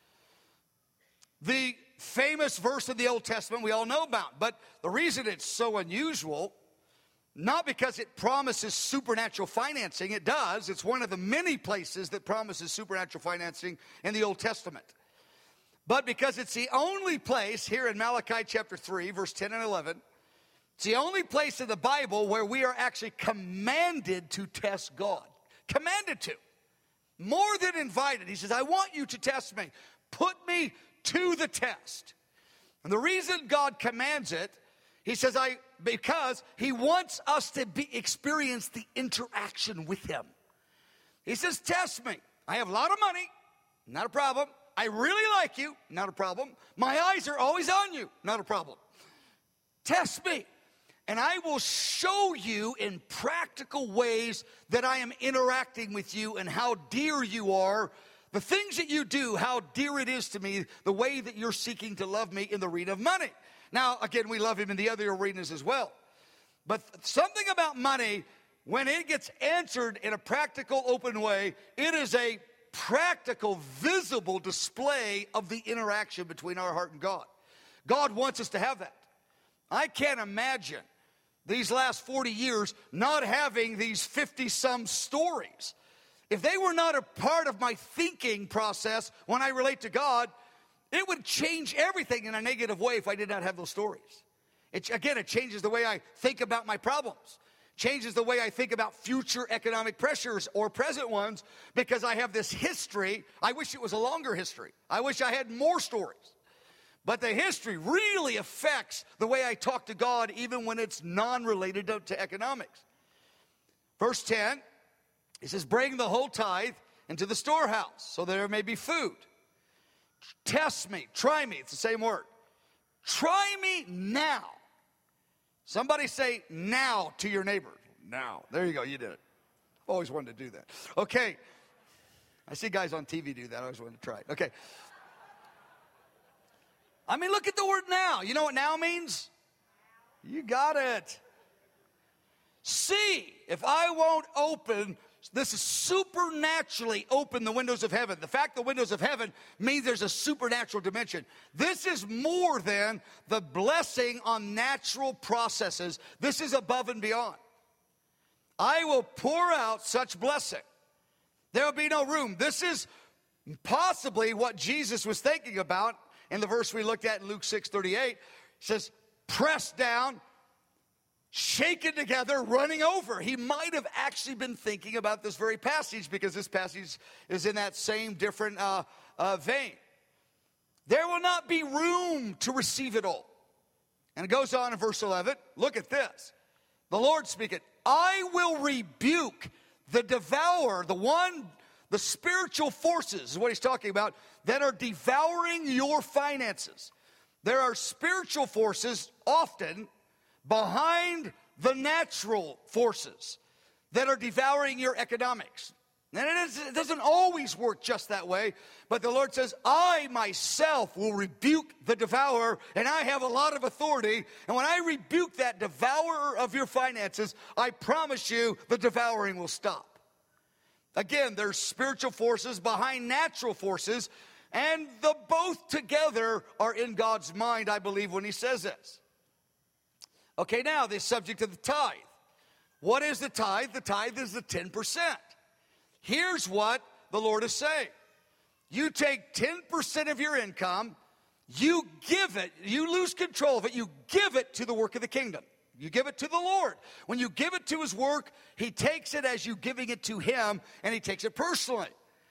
The famous verse in the Old Testament we all know about, but the reason it's so unusual, not because it promises supernatural financing, it does, it's one of the many places that promises supernatural financing in the Old Testament, but because it's the only place here in Malachi chapter three, verse ten and eleven, It's the only place in the Bible where we are actually commanded to test God. Commanded to. More than invited. He says, I want you to test me. Put me to the test. And the reason God commands it, he says, I because he wants us to be, experience the interaction with him. He says, test me. I have a lot of money. Not a problem. I really like you. Not a problem. My eyes are always on you. Not a problem. Test me. And I will show you in practical ways that I am interacting with you and how dear you are. The things that you do, how dear it is to me, the way that you're seeking to love me in the arena of money. Now, again, we love him in the other arenas as well. But something about money, when it gets answered in a practical, open way, it is a practical, visible display of the interaction between our heart and God. God wants us to have that. I can't imagine these last forty years not having these fifty-some stories. If they were not a part of my thinking process when I relate to God, it would change everything in a negative way if I did not have those stories. It, again, it changes the way I think about my problems. Changes the way I think about future economic pressures or present ones because I have this history. I wish it was a longer history. I wish I had more stories. But the history really affects the way I talk to God even when it's non-related to, to economics. Verse ten, it says, bring the whole tithe into the storehouse so there may be food. Test me, try me, it's the same word. Try me now. Somebody say now to your neighbor. Now. There you go, you did it. I've always wanted to do that. Okay. I see guys on T V do that. I always wanted to try it. Okay. I mean, look at the word now. You know what now means? You got it. See, if I won't open, this is supernaturally open the windows of heaven. The fact the windows of heaven means there's a supernatural dimension. This is more than the blessing on natural processes. This is above and beyond. I will pour out such blessing. There will be no room. This is possibly what Jesus was thinking about in the verse we looked at in Luke six thirty-eight. It says, pressed down, shaken together, running over. He might have actually been thinking about this very passage because this passage is in that same different uh, uh, vein. There will not be room to receive it all. And it goes on in verse eleven. Look at this. The Lord speaketh, I will rebuke the devourer, the one, the spiritual forces is what he's talking about, that are devouring your finances. There are spiritual forces often behind the natural forces that are devouring your economics. And it, is, it doesn't always work just that way, but the Lord says, I myself will rebuke the devourer, and I have a lot of authority, and when I rebuke that devourer of your finances, I promise you the devouring will stop. Again, there's spiritual forces behind natural forces, and the both together are in God's mind, I believe, when he says this. Okay, now, the subject of the tithe. What is the tithe? The tithe is the ten percent. Here's what the Lord is saying. You take ten percent of your income, you give it, you lose control of it, you give it to the work of the kingdom. You give it to the Lord. When you give it to his work, he takes it as you giving it to him, and he takes it personally.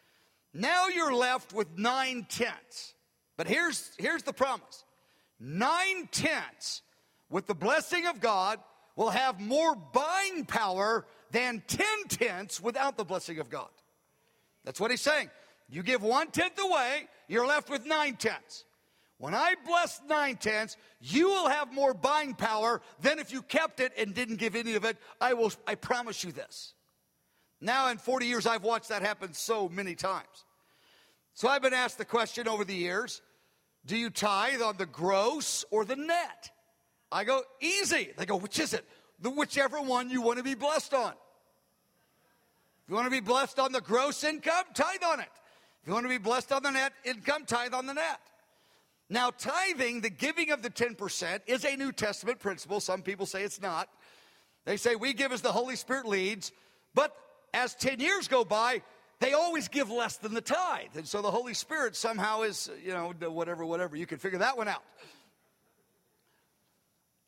Now you're left with nine tenths. But here's, here's the promise. Nine tenths with the blessing of God will have more buying power than ten tenths without the blessing of God. That's what he's saying. You give one tenth away, you're left with nine tenths. When I bless nine tenths, you will have more buying power than if you kept it and didn't give any of it. I will, I promise you this. Now in forty years, I've watched that happen so many times. So I've been asked the question over the years, do you tithe on the gross or the net? I go, easy. They go, which is it? The whichever one you want to be blessed on. If you want to be blessed on the gross income, tithe on it. If you want to be blessed on the net income, tithe on the net. Now, tithing, the giving of the ten percent, is a New Testament principle. Some people say it's not. They say we give as the Holy Spirit leads. But as ten years go by, they always give less than the tithe. And so the Holy Spirit somehow is, you know, whatever, whatever. You can figure that one out.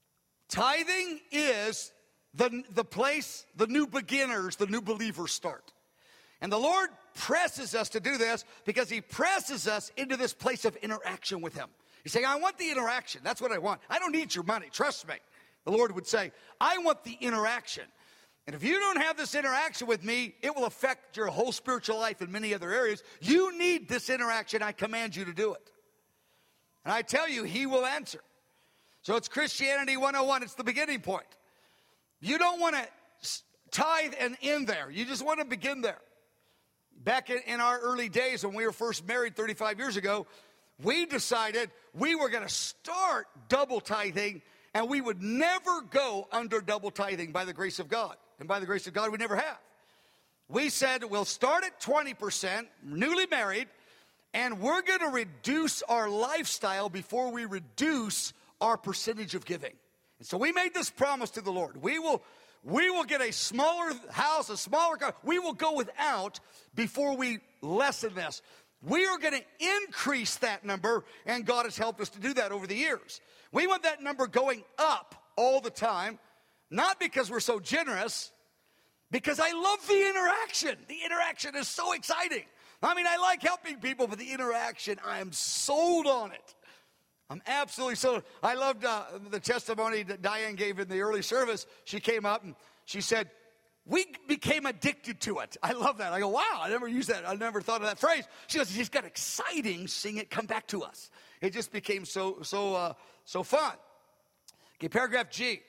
Tithing is the, the place the new beginners, the new believers start. And the Lord presses us to do this because he presses us into this place of interaction with him. He's saying, I want the interaction. That's what I want. I don't need your money. Trust me. The Lord would say, I want the interaction. And if you don't have this interaction with me, it will affect your whole spiritual life in many other areas. You need this interaction. I command you to do it. And I tell you, he will answer. So it's Christianity one oh one. It's the beginning point. You don't want to tithe and end there. You just want to begin there. Back in, in our early days when we were first married thirty-five years ago, we decided we were going to start double tithing, and we would never go under double tithing by the grace of God. And by the grace of God, we never have. We said we'll start at twenty percent, newly married, and we're going to reduce our lifestyle before we reduce our percentage of giving. And so we made this promise to the Lord. We will, we will get a smaller house, a smaller car. We will go without before we lessen this. We are going to increase that number, and God has helped us to do that over the years. We want that number going up all the time, not because we're so generous, because I love the interaction. The interaction is so exciting. I mean, I like helping people, but the interaction, I am sold on it. I'm absolutely sold. I loved uh, the testimony that Diane gave in the early service. She came up and she said, we became addicted to it. I love that. I go, wow, I never used that. I never thought of that phrase. She goes, it just got exciting seeing it come back to us. It just became so, so, uh, so fun. Okay, paragraph G.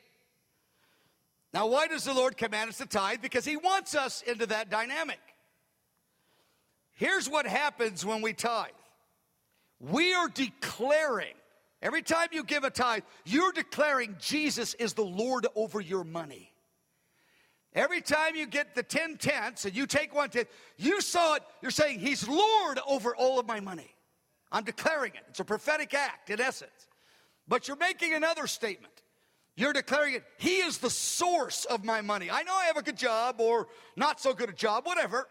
Now, why does the Lord command us to tithe? Because he wants us into that dynamic. Here's what happens when we tithe. We are declaring, every time you give a tithe, you're declaring Jesus is the Lord over your money. Every time you get the ten tenths and you take one tenth, you saw it, you're saying he's Lord over all of my money. I'm declaring it. It's a prophetic act in essence. But you're making another statement. You're declaring it, he is the source of my money. I know I have a good job or not so good a job, whatever.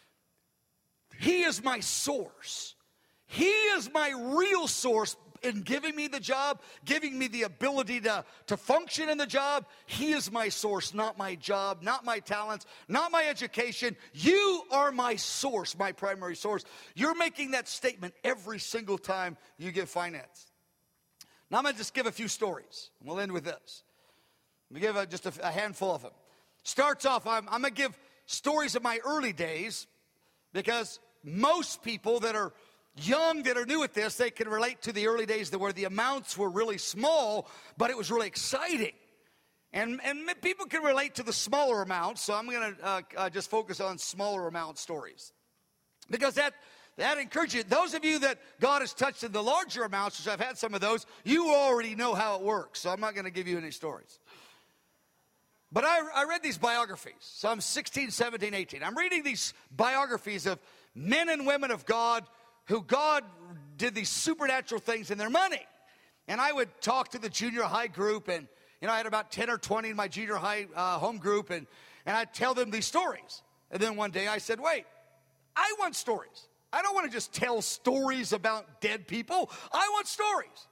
He is my source. He is my real source in giving me the job, giving me the ability to, to function in the job. He is my source, not my job, not my talents, not my education. You are my source, my primary source. You're making that statement every single time you give finance. Now I'm going to just give a few stories. And we'll end with this. Let me give a, just a, a handful of them. Starts off, I'm, I'm going to give stories of my early days because most people that are young, that are new at this, they can relate to the early days where the amounts were really small, but it was really exciting. And, and people can relate to the smaller amounts, so I'm going to uh, uh, just focus on smaller amount stories. Because that, that encourages you. Those of you that God has touched in the larger amounts, which I've had some of those, you already know how it works, so I'm not going to give you any stories. But I, I read these biographies, so I'm sixteen, seventeen, eighteen. I'm reading these biographies of men and women of God who God did these supernatural things in their money. And I would talk to the junior high group, and you know, I had about ten or twenty in my junior high uh, home group, and, and I'd tell them these stories. And then one day I said, wait, I want stories. I don't want to just tell stories about dead people. I want stories.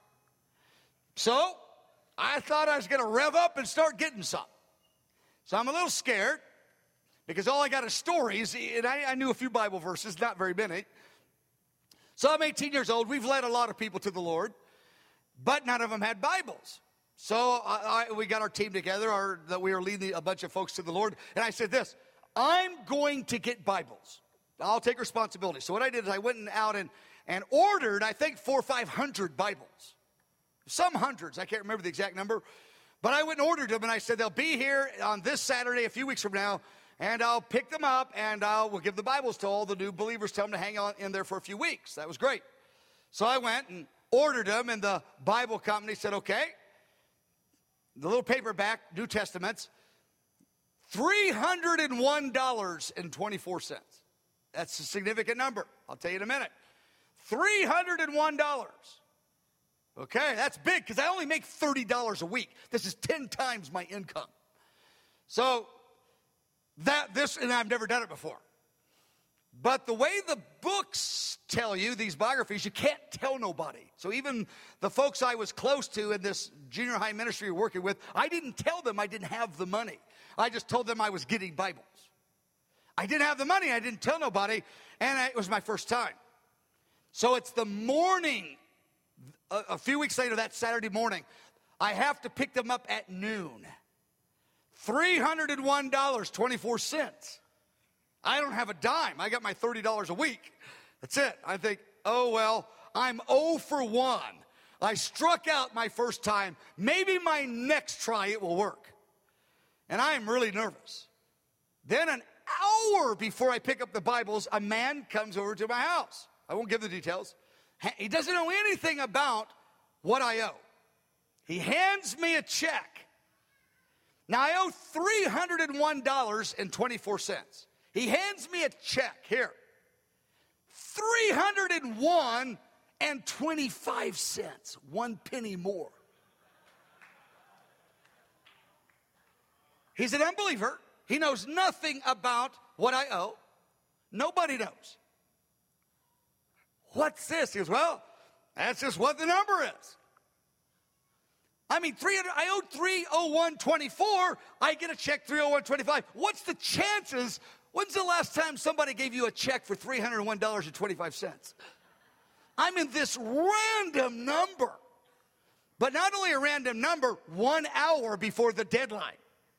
So I thought I was going to rev up and start getting some. So I'm a little scared because all I got is stories, and I, I knew a few Bible verses, not very many. So I'm eighteen years old. We've led a lot of people to the Lord, but none of them had Bibles. So I, I, we got our team together, our, that we were leading a bunch of folks to the Lord, and I said this, I'm going to get Bibles. I'll take responsibility. So what I did is I went out and, and ordered, I think, four or five hundred Bibles. Some hundreds, I can't remember the exact number. But I went and ordered them, and I said, they'll be here on this Saturday, a few weeks from now, and I'll pick them up, and I will give the Bibles to all the new believers, tell them to hang on in there for a few weeks. That was great. So I went and ordered them, and the Bible company said, okay. The little paperback, New Testaments, three hundred one dollars and twenty-four cents. That's a significant number. I'll tell you in a minute. three hundred one dollars. Okay, that's big because I only make thirty dollars a week. This is ten times my income. So, that, this, and I've never done it before. But the way the books tell you, these biographies, you can't tell nobody. So even the folks I was close to in this junior high ministry we're working with, I didn't tell them I didn't have the money. I just told them I was getting Bibles. I didn't have the money. I didn't tell nobody. And it was my first time. So it's the morning, a, a few weeks later, that Saturday morning, I have to pick them up at noon. three hundred one dollars and twenty-four cents. I don't have a dime. I got my thirty dollars a week. That's it. I think, oh, well, I'm oh for one. I struck out my first time. Maybe my next try it will work. And I am really nervous. Then an hour before I pick up the Bibles, a man comes over to my house. I won't give the details. He doesn't know anything about what I owe. He hands me a check. Now, I owe three hundred one dollars and twenty-four cents. He hands me a check here. three hundred one dollars and twenty-five cents. One penny more. He's an unbeliever. He knows nothing about what I owe. Nobody knows. What's this? He goes, well, that's just what the number is. I mean, three hundred, I owed three oh one twenty-four. I get a check three oh one twenty-five. What's the chances? When's the last time somebody gave you a check for three hundred one dollars and twenty-five cents? I'm in this random number. But not only a random number, one hour before the deadline.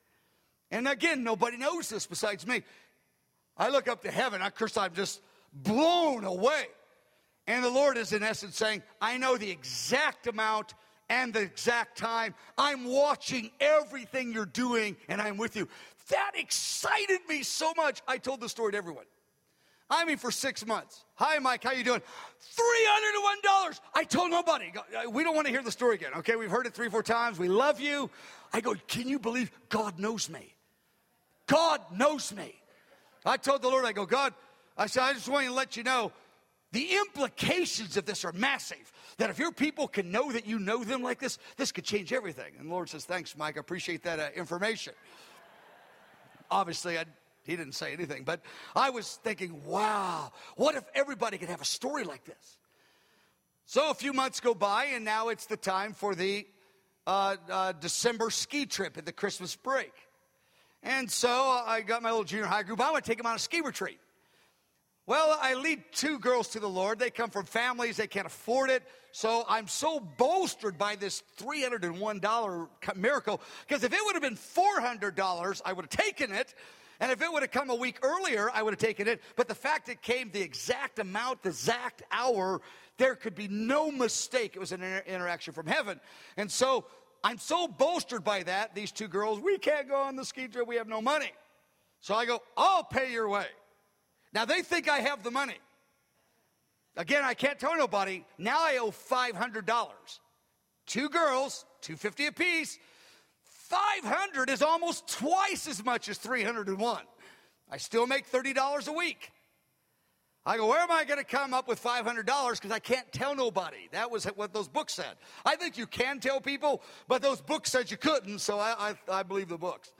And again, nobody knows this besides me. I look up to heaven. Of course, I'm just blown away. And the Lord is in essence saying, I know the exact amount and the exact time. I'm watching everything you're doing, and I'm with you. That excited me so much. I told the story to everyone. I mean, for six months. Hi, Mike, how you doing? three hundred one dollars. I told nobody. We don't want to hear the story again, okay? We've heard it three, four times. We love you. I go, can you believe God knows me? God knows me. I told the Lord, I go, God, I said, I just want to let you know, the implications of this are massive. That if your people can know that you know them like this, this could change everything. And the Lord says, thanks, Mike. I appreciate that uh, information. Obviously, I, he didn't say anything. But I was thinking, wow, what if everybody could have a story like this? So a few months go by, and now it's the time for the uh, uh, December ski trip at the Christmas break. And so I got my little junior high group. I want to take them on a ski retreat. Well, I lead two girls to the Lord. They come from families. They can't afford it. So I'm so bolstered by this three hundred one dollars miracle. Because if it would have been four hundred dollars, I would have taken it. And if it would have come a week earlier, I would have taken it. But the fact it came the exact amount, the exact hour, there could be no mistake. It was an inter- interaction from heaven. And so I'm so bolstered by that. These two girls, we can't go on the ski trip. We have no money. So I go, I'll pay your way. Now, they think I have the money. Again, I can't tell nobody. Now I owe five hundred dollars. Two girls, two hundred fifty dollars apiece. five hundred dollars is almost twice as much as three hundred one. I still make thirty dollars a week. I go, where am I going to come up with five hundred dollars? Because I can't tell nobody. That was what those books said. I think you can tell people, but those books said you couldn't, so I, I, I believe the books.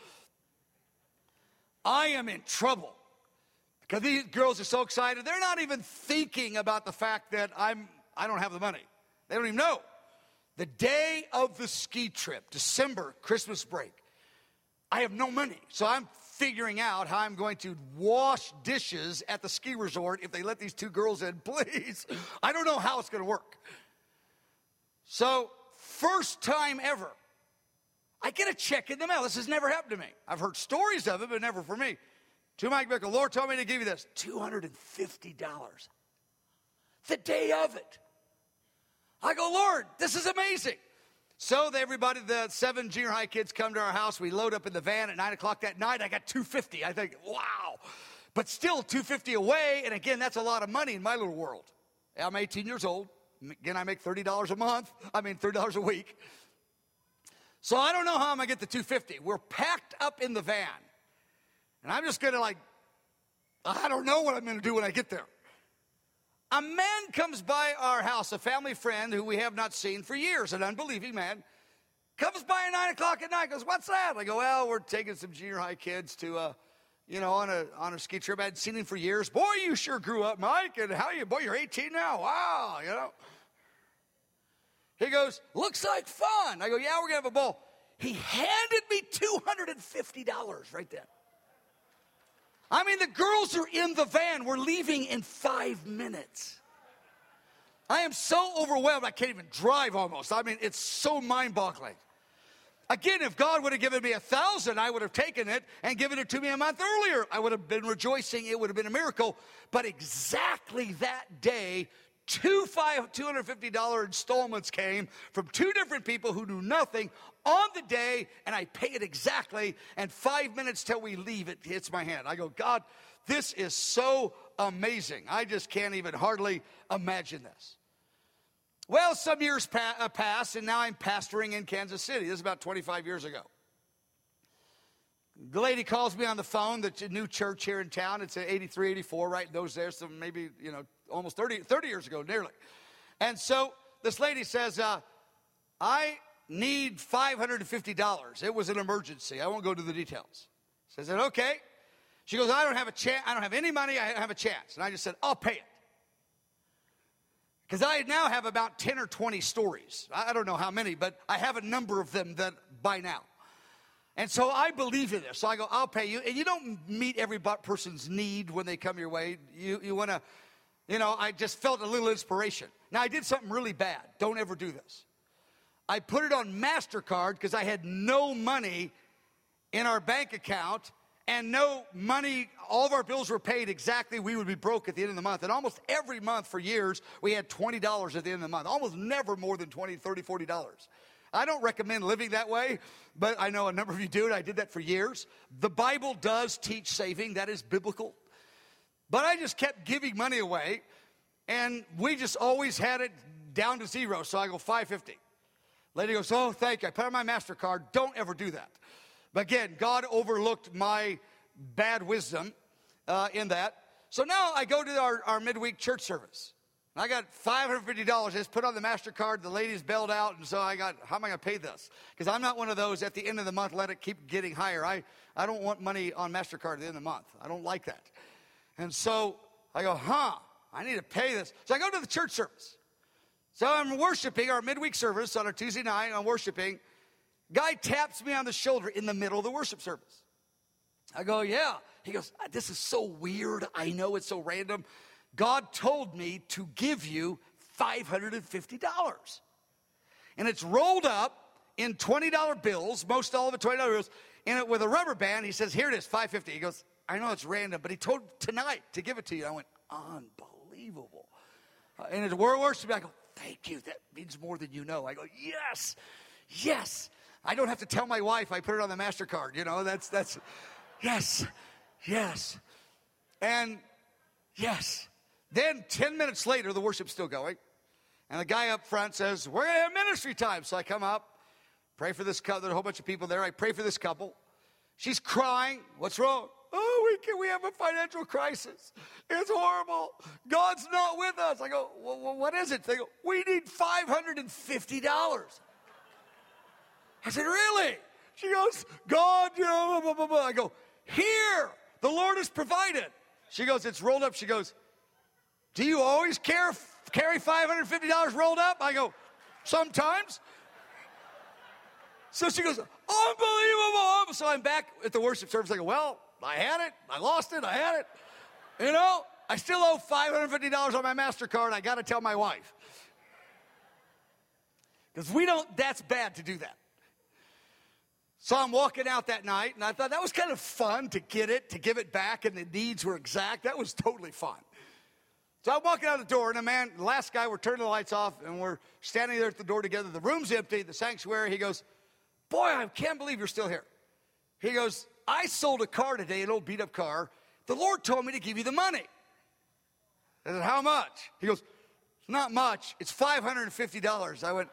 I am in trouble. Because these girls are so excited, they're not even thinking about the fact that I'm, I don't have the money. They don't even know. The day of the ski trip, December, Christmas break, I have no money. So I'm figuring out how I'm going to wash dishes at the ski resort if they let these two girls in, please. I don't know how it's going to work. So first time ever, I get a check in the mail. This has never happened to me. I've heard stories of it, but never for me. To Mike Bickle, Lord told me to give you this, two hundred fifty dollars. The day of it. I go, Lord, this is amazing. So everybody, the seven junior high kids come to our house. We load up in the van at nine o'clock that night. I got two hundred fifty dollars. I think, wow. But still two hundred fifty dollars away. And again, that's a lot of money in my little world. I'm eighteen years old. Again, I make thirty dollars a month. I mean, thirty dollars a week. So I don't know how I'm going to get the two hundred fifty dollars. We're packed up in the van. And I'm just going to like, I don't know what I'm going to do when I get there. A man comes by our house, a family friend who we have not seen for years, an unbelieving man, comes by at nine o'clock at night, goes, what's that? I go, well, we're taking some junior high kids to, uh, you know, on a on a ski trip. I hadn't seen him for years. Boy, you sure grew up, Mike. And how you, boy, you're eighteen now. Wow, you know. He goes, looks like fun. I go, yeah, we're going to have a ball. He handed me two hundred fifty dollars right then. I mean, the girls are in the van. We're leaving in five minutes. I am so overwhelmed, I can't even drive almost. I mean, it's so mind-boggling. Again, if God would have given me a thousand, I would have taken it and given it to me a month earlier. I would have been rejoicing. It would have been a miracle. But exactly that day, two two hundred fifty dollars installments came from two different people who knew nothing on the day, and I pay it exactly, and five minutes till we leave, it hits my hand. I go, God, this is so amazing. I just can't even hardly imagine this. Well, some years pa- uh, pass, and now I'm pastoring in Kansas City. This is about twenty-five years ago. The lady calls me on the phone, the new church here in town. It's at eighty-three, eighty-four, right? Those there, so maybe, you know, almost thirty, thirty years ago, nearly. And so this lady says, uh, I need five hundred fifty dollars. It was an emergency. I won't go into the details. So I said, okay. She goes, I don't have a chance. I don't have any money. I don't have a chance. And I just said, I'll pay it. Because I now have about ten or twenty stories. I don't know how many, but I have a number of them that by now. And so I believe in this. So I go, I'll pay you. And you don't meet every person's need when they come your way. You, you want to, you know, I just felt a little inspiration. Now, I did something really bad. Don't ever do this. I put it on MasterCard because I had no money in our bank account and no money. All of our bills were paid exactly. We would be broke at the end of the month. And almost every month for years, we had twenty dollars at the end of the month. Almost never more than twenty, thirty, forty dollars. I don't recommend living that way, but I know a number of you do, and I did that for years. The Bible does teach saving. That is biblical. But I just kept giving money away, and we just always had it down to zero. So I go, five fifty. Lady goes, oh, thank you. I put on my MasterCard. Don't ever do that. But again, God overlooked my bad wisdom uh, in that. So now I go to our, our midweek church service. I got five hundred fifty dollars just put on the MasterCard. The lady's bailed out, and so I got, how am I going to pay this? Because I'm not one of those at the end of the month, let it keep getting higher. I, I don't want money on MasterCard at the end of the month. I don't like that. And so I go, huh, I need to pay this. So I go to the church service. So I'm worshiping our midweek service on a Tuesday night. I'm worshiping. Guy taps me on the shoulder in the middle of the worship service. I go, yeah. He goes, this is so weird. I know it's so random. God told me to give you five hundred fifty dollars. And it's rolled up in twenty dollar bills, most all of it twenty dollar bills, in it with a rubber band. He says, here it is, five hundred fifty dollars. He goes, I know it's random, but he told tonight to give it to you. I went, unbelievable. Uh, and it's word worship. I go, thank you. That means more than you know. I go, yes, yes. I don't have to tell my wife I put it on the MasterCard. You know, that's, that's, yes, yes. And yes. Then ten minutes later, the worship's still going. And the guy up front says, we're going to have ministry time. So I come up, pray for this couple. There's a whole bunch of people there. I pray for this couple. She's crying. What's wrong? Oh, we can, we have a financial crisis. It's horrible. God's not with us. I go, well, what is it? They go, we need five hundred fifty dollars. I said, really? She goes, God, you know, blah, blah, blah. I go, here, the Lord has provided. She goes, it's rolled up. She goes, do you always care, carry five hundred fifty dollars rolled up? I go, sometimes. So she goes, unbelievable. So I'm back at the worship service. I go, well, I had it. I lost it. I had it. You know, I still owe five hundred fifty dollars on my MasterCard. I got to tell my wife. Because we don't, that's bad to do that. So I'm walking out that night, and I thought that was kind of fun to get it, to give it back, and the needs were exact. That was totally fun. So I'm walking out the door, and a man, the last guy, we're turning the lights off, and we're standing there at the door together. The room's empty, the sanctuary. He goes, boy, I can't believe you're still here. He goes, I sold a car today, an old beat-up car. The Lord told me to give you the money. I said, how much? He goes, it's not much. It's five hundred fifty dollars. I went,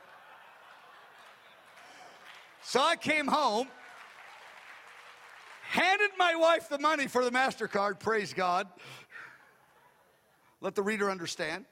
so I came home, handed my wife the money for the MasterCard, praise God. Let the reader understand.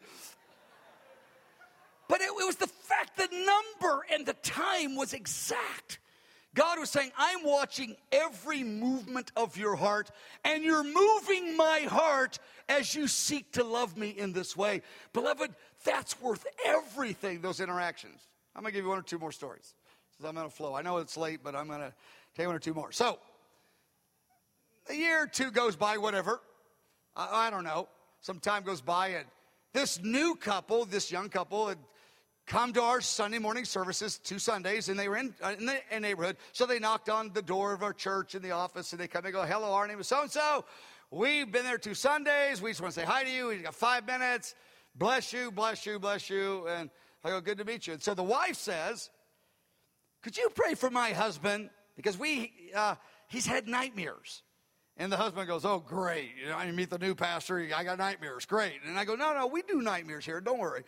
But it, it was the fact the number and the time was exact. God was saying, I'm watching every movement of your heart, and you're moving my heart as you seek to love me in this way. Beloved, that's worth everything, those interactions. I'm going to give you one or two more stories. I'm going to flow. I know it's late, but I'm going to tell you one or two more. So, a year or two goes by, whatever. I, I don't know. Some time goes by, and this new couple, this young couple, had come to our Sunday morning services two Sundays, and they were in, uh, in the in neighborhood. So they knocked on the door of our church in the office, and they come and go, hello, our name is so-and-so. We've been there two Sundays. We just want to say hi to you. We've got five minutes. Bless you, bless you, bless you. And I go, good to meet you. And so the wife says, could you pray for my husband? Because we uh, he's had nightmares. And the husband goes, oh, great. You know, I meet the new pastor. I got nightmares. Great. And I go, no, no, we do nightmares here. Don't worry.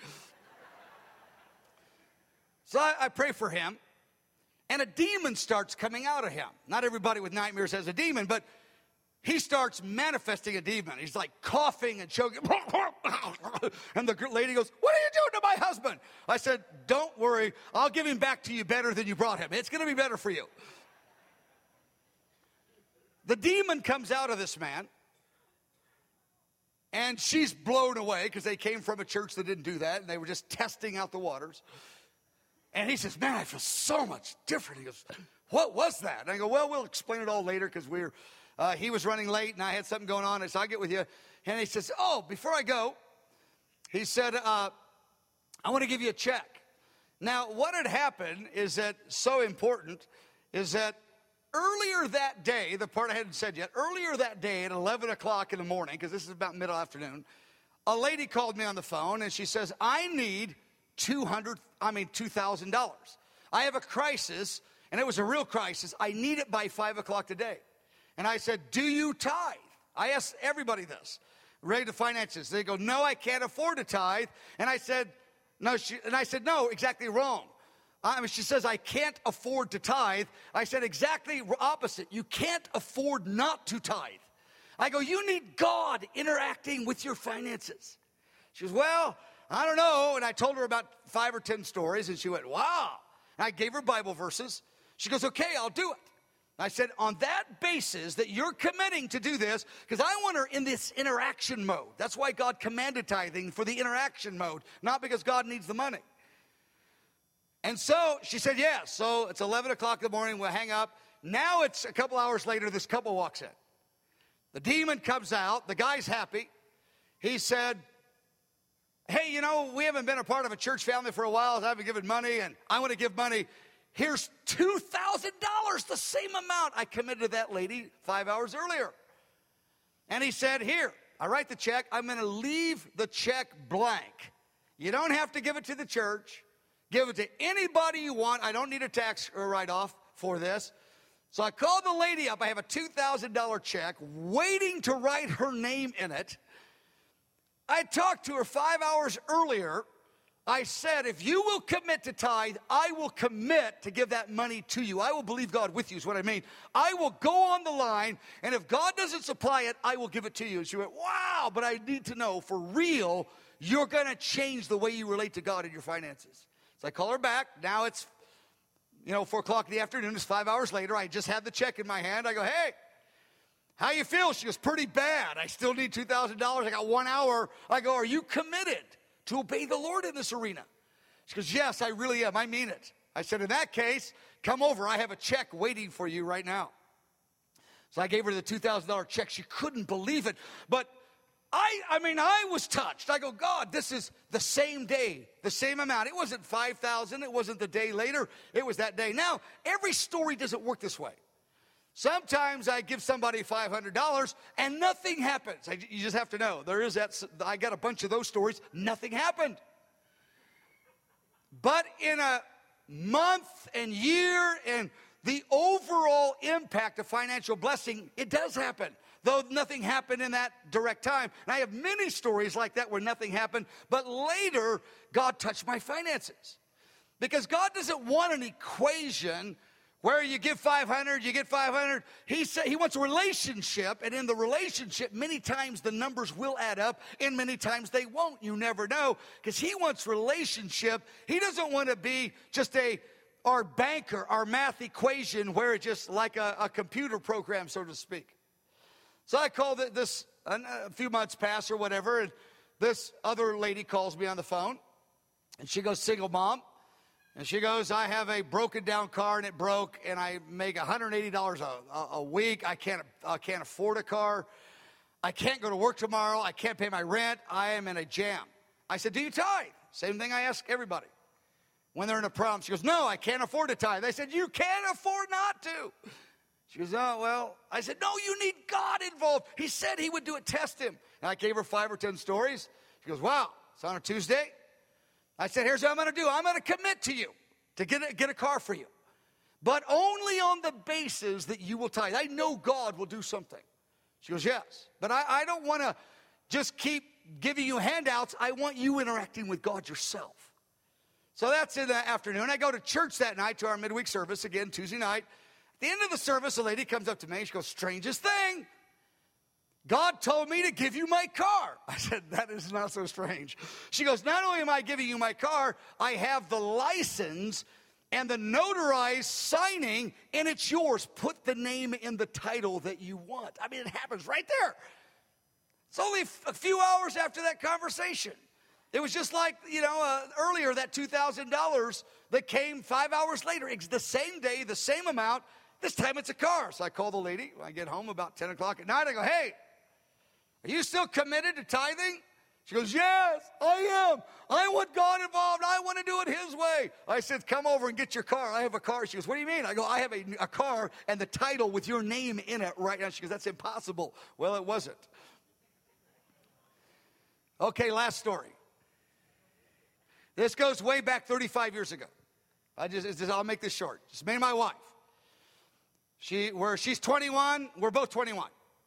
So I, I pray for him. And a demon starts coming out of him. Not everybody with nightmares has a demon, but he starts manifesting a demon. He's like coughing and choking. And the lady goes, what are you doing to my husband? I said, don't worry. I'll give him back to you better than you brought him. It's going to be better for you. The demon comes out of this man, and she's blown away because they came from a church that didn't do that, and they were just testing out the waters. And he says, man, I feel so much different. He goes, what was that? And I go, well, we'll explain it all later because we're, uh, he was running late, and I had something going on, and so I'll get with you. And he says, oh, before I go, he said, uh, I want to give you a check. Now, what had happened is that so important is that earlier that day, the part I hadn't said yet, earlier that day at eleven o'clock in the morning, because this is about middle afternoon, a lady called me on the phone, and she says, I need two hundred, I mean two thousand dollars. I have a crisis, and it was a real crisis. I need it by five o'clock today. And I said, do you tithe? I asked everybody this, related to finances. They go, no, I can't afford to tithe. And I said, no, she, and I said, no, exactly wrong. I mean, she says, I can't afford to tithe. I said, exactly opposite. You can't afford not to tithe. I go, you need God interacting with your finances. She goes, well, I don't know. And I told her about five or ten stories, and she went, wow. And I gave her Bible verses. She goes, okay, I'll do it. I said, on that basis that you're committing to do this, because I want her in this interaction mode. That's why God commanded tithing, for the interaction mode, not because God needs the money. And so she said, yes. So it's eleven o'clock in the morning. We'll hang up. Now it's a couple hours later. This couple walks in. The demon comes out. The guy's happy. He said, hey, you know, we haven't been a part of a church family for a while. I haven't given money, and I want to give money. Here's two thousand dollars, the same amount I committed to that lady five hours earlier. And he said, here, I write the check. I'm going to leave the check blank. You don't have to give it to the church. Give it to anybody you want. I don't need a tax write-off for this. So I called the lady up. I have a two thousand dollars check waiting to write her name in it. I talked to her five hours earlier. I said, if you will commit to tithe, I will commit to give that money to you. I will believe God with you is what I mean. I will go on the line, and if God doesn't supply it, I will give it to you. And she went, wow, but I need to know for real, you're going to change the way you relate to God in your finances. So I call her back. Now it's, you know, four o'clock in the afternoon. It's five hours later. I just had the check in my hand. I go, hey, how you feel? She goes, pretty bad. I still need two thousand dollars. I got one hour. I go, are you committed to obey the Lord in this arena? She goes, yes, I really am. I mean it. I said, in that case, come over. I have a check waiting for you right now. So I gave her the two thousand dollars check. She couldn't believe it. But I, I mean, I was touched. I go, God, this is the same day, the same amount. It wasn't five thousand. It wasn't the day later. It was that day. Now, every story doesn't work this way. Sometimes I give somebody five hundred dollars and nothing happens. I, you just have to know. There is that. I got a bunch of those stories. Nothing happened. But in a month and year and the overall impact of financial blessing, it does happen. Though nothing happened in that direct time. And I have many stories like that where nothing happened, but later God touched my finances. Because God doesn't want an equation where you give five hundred, you get five hundred. He said he wants a relationship, and in the relationship, many times the numbers will add up, and many times they won't. You never know, because he wants relationship. He doesn't want to be just a our banker, our math equation, where it just like a, a computer program, so to speak. So I called it this, a few months pass or whatever, and this other lady calls me on the phone, and she goes, single mom, and she goes, I have a broken down car and it broke, and I make one hundred eighty dollars a, a, a week. I can't, I can't afford a car. I can't go to work tomorrow. I can't pay my rent. I am in a jam. I said, do you tithe? Same thing I ask everybody when they're in a problem. She goes, no, I can't afford to tithe. I said, you can't afford not to. She goes, oh, well. I said, no, you need God involved. He said he would do it. Test him. And I gave her five or ten stories. She goes, wow, it's on a Tuesday. I said, here's what I'm going to do. I'm going to commit to you to get a, get a car for you, but only on the basis that you will tithe. I know God will do something. She goes, yes, but I, I don't want to just keep giving you handouts. I want you interacting with God yourself. So that's in the afternoon. I go to church that night to our midweek service, again, Tuesday night. At the end of the service, a lady comes up to me and she goes, strangest thing, God told me to give you my car. I said, that is not so strange. She goes, not only am I giving you my car, I have the license and the notarized signing, and it's yours. Put the name in the title that you want. I mean, it happens right there. It's only a few hours after that conversation. It was just like, you know, uh, earlier, that two thousand dollars that came five hours later. It's the same day, the same amount. This time it's a car. So I call the lady when I get home about ten o'clock at night. I go, hey, are you still committed to tithing? She goes, yes, I am. I want God involved. I want to do it his way. I said, come over and get your car. I have a car. She goes, what do you mean? I go, I have a, a car and the title with your name in it right now. She goes, that's impossible. Well, it wasn't. Okay, last story. This goes way back thirty-five years ago. I just, it's just I'll make this short. Just me and my wife. She, we're, she's twenty-one. We're both twenty-one.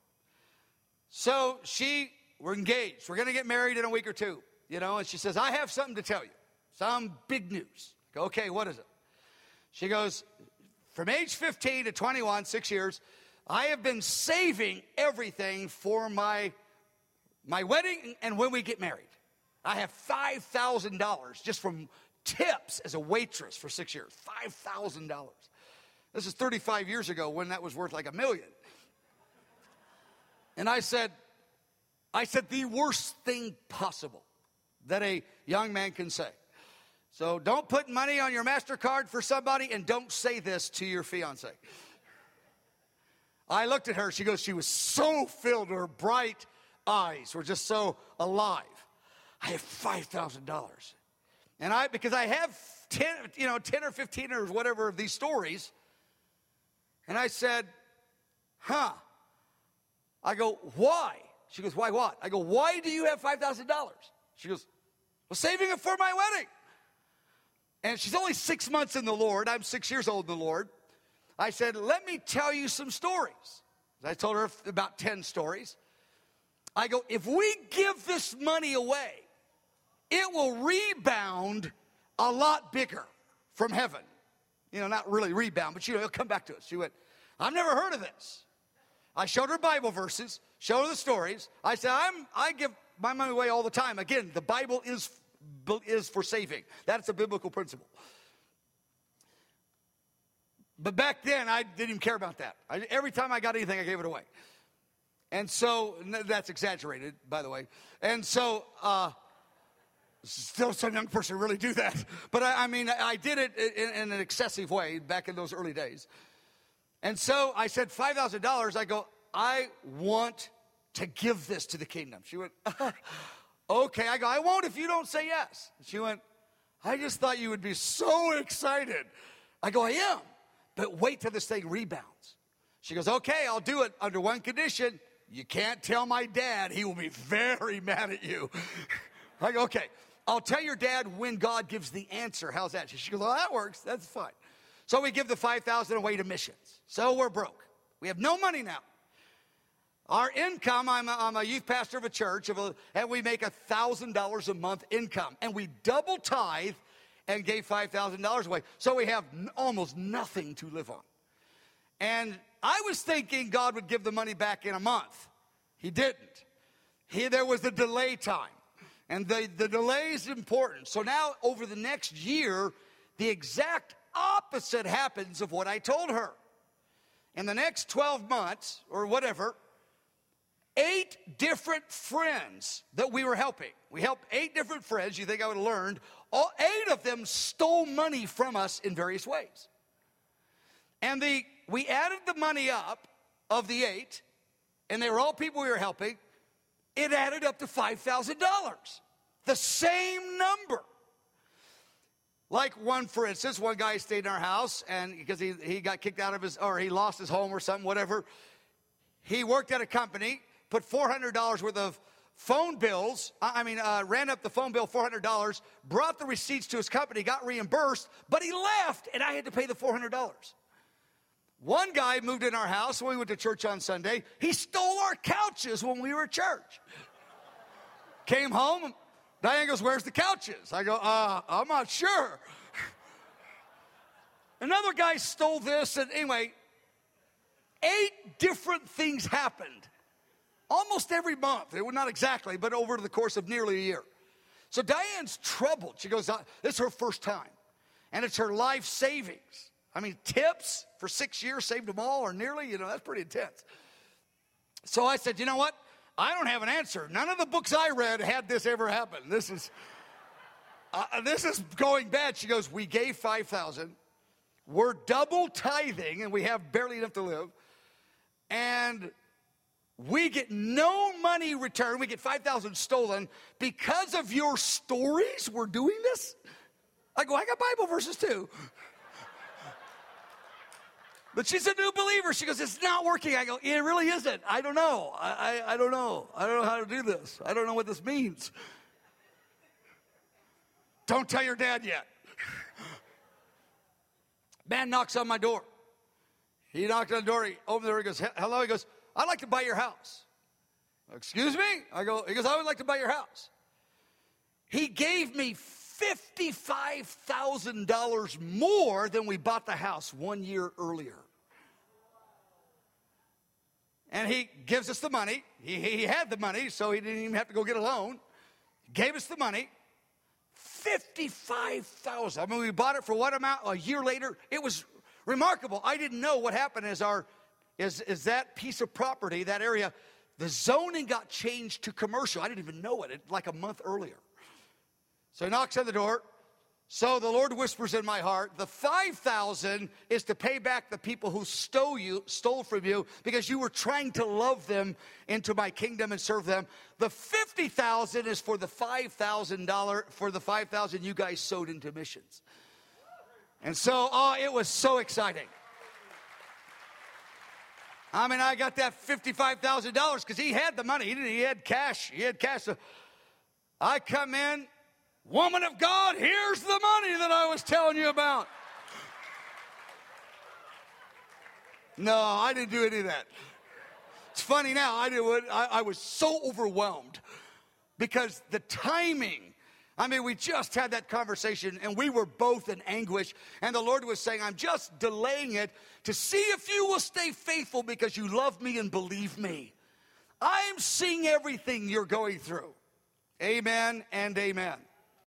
So she, we're engaged. We're going to get married in a week or two, you know. And she says, I have something to tell you. Some big news. I go, okay, what is it? She goes, from age fifteen to twenty-one, six years, I have been saving everything for my, my wedding and when we get married. I have five thousand dollars just from tips as a waitress for six years. five thousand dollars. This is thirty-five years ago when that was worth like a million. And I said, I said the worst thing possible that a young man can say. So don't put money on your MasterCard for somebody, and don't say this to your fiance. I looked at her. She goes, she was so filled. Her bright eyes were just so alive. I have five thousand dollars. And I, because I have ten, you know, ten or fifteen or whatever of these stories. And I said, huh. I go, why? She goes, why what? I go, why do you have five thousand dollars? She goes, well, saving it for my wedding. And she's only six months in the Lord. I'm six years old in the Lord. I said, let me tell you some stories. I told her about ten stories. I go, if we give this money away, it will rebound a lot bigger from heaven. You know, not really rebound, but you know, it'll come back to us. She went, I've never heard of this. I showed her Bible verses, showed her the stories. I said, I'm, I give my money away all the time. Again, the Bible is, is for saving. That's a biblical principle. But back then, I didn't even care about that. I, every time I got anything, I gave it away. And so, that's exaggerated, by the way. And so, uh, still some young person really do that. But I, I mean, I did it in, in an excessive way back in those early days. And so I said, five thousand dollars. I go, I want to give this to the kingdom. She went, okay. I go, I won't if you don't say yes. She went, I just thought you would be so excited. I go, I am. But wait till this thing rebounds. She goes, okay, I'll do it under one condition. You can't tell my dad. He will be very mad at you. I go, okay. I'll tell your dad when God gives the answer. How's that? She goes, well, that works. That's fine. So we give the five thousand dollars away to missions. So we're broke. We have no money now. Our income, I'm a, I'm a youth pastor of a church, of a, and we make one thousand dollars a month income. And we double tithe and gave five thousand dollars away. So we have n- almost nothing to live on. And I was thinking God would give the money back in a month. He didn't. He, there was the delay time. And the, the delay is important. So now over the next year, the exact opposite happens of what I told her. In the next twelve months, or whatever, eight different friends that we were helping. We helped eight different friends. You think I would have learned. All eight of them stole money from us in various ways. And the we added the money up of the eight, and they were all people we were helping. It added up to five thousand dollars. The same number. Like one, for instance, one guy stayed in our house, and because he, he got kicked out of his, or he lost his home or something, whatever. He worked at a company, put four hundred dollars worth of phone bills, I mean, uh, ran up the phone bill four hundred dollars, brought the receipts to his company, got reimbursed, but he left, and I had to pay the four hundred dollars. One guy moved in our house when we went to church on Sunday. He stole our couches when we were at church. Came home, Diane goes, "Where's the couches?" I go, uh, I'm not sure. Another guy stole this, and anyway, eight different things happened. Almost every month. It was not exactly, but over the course of nearly a year. So Diane's troubled. She goes, this is her first time. And it's her life savings. I mean, tips for six years, saved them all, or nearly, you know, that's pretty intense. So I said, you know what? I don't have an answer. None of the books I read had this ever happen. This is, uh, this is going bad. She goes, we gave five thousand dollars. We're double tithing, and we have barely enough to live. And we get no money returned. We get five thousand dollars stolen. Because of your stories, we're doing this? I go, I got Bible verses too. But she's a new believer. She goes, it's not working. I go, it really isn't. I don't know. I, I, I don't know. I don't know how to do this. I don't know what this means. Don't tell your dad yet. Man knocks on my door. He knocked on the door. He opened the door. He goes, hello. He goes, I'd like to buy your house. Excuse me? I go, he goes, I would like to buy your house. He gave me fifty-five thousand dollars more than we bought the house one year earlier. And he gives us the money. He, he had the money, so he didn't even have to go get a loan. He gave us the money. fifty-five thousand dollars. I mean, we bought it for what amount? A year later. It was remarkable. I didn't know what happened is our is, is that piece of property, that area, the zoning got changed to commercial. I didn't even know it, it like a month earlier. So he knocks on the door. So the Lord whispers in my heart, the five thousand dollars is to pay back the people who stole you, stole from you because you were trying to love them into my kingdom and serve them. The fifty thousand dollars is for the five thousand dollars, for the five thousand dollars you guys sowed into missions. And so, oh, it was so exciting. I mean, I got that fifty-five thousand dollars because he had the money. He, didn't, he had cash. He had cash. So I come in. Woman of God, here's the money that I was telling you about. No, I didn't do any of that. It's funny now, I, did, I, I was so overwhelmed because the timing, I mean, we just had that conversation and we were both in anguish. And the Lord was saying, I'm just delaying it to see if you will stay faithful because you love me and believe me. I'm seeing everything you're going through. Amen and amen.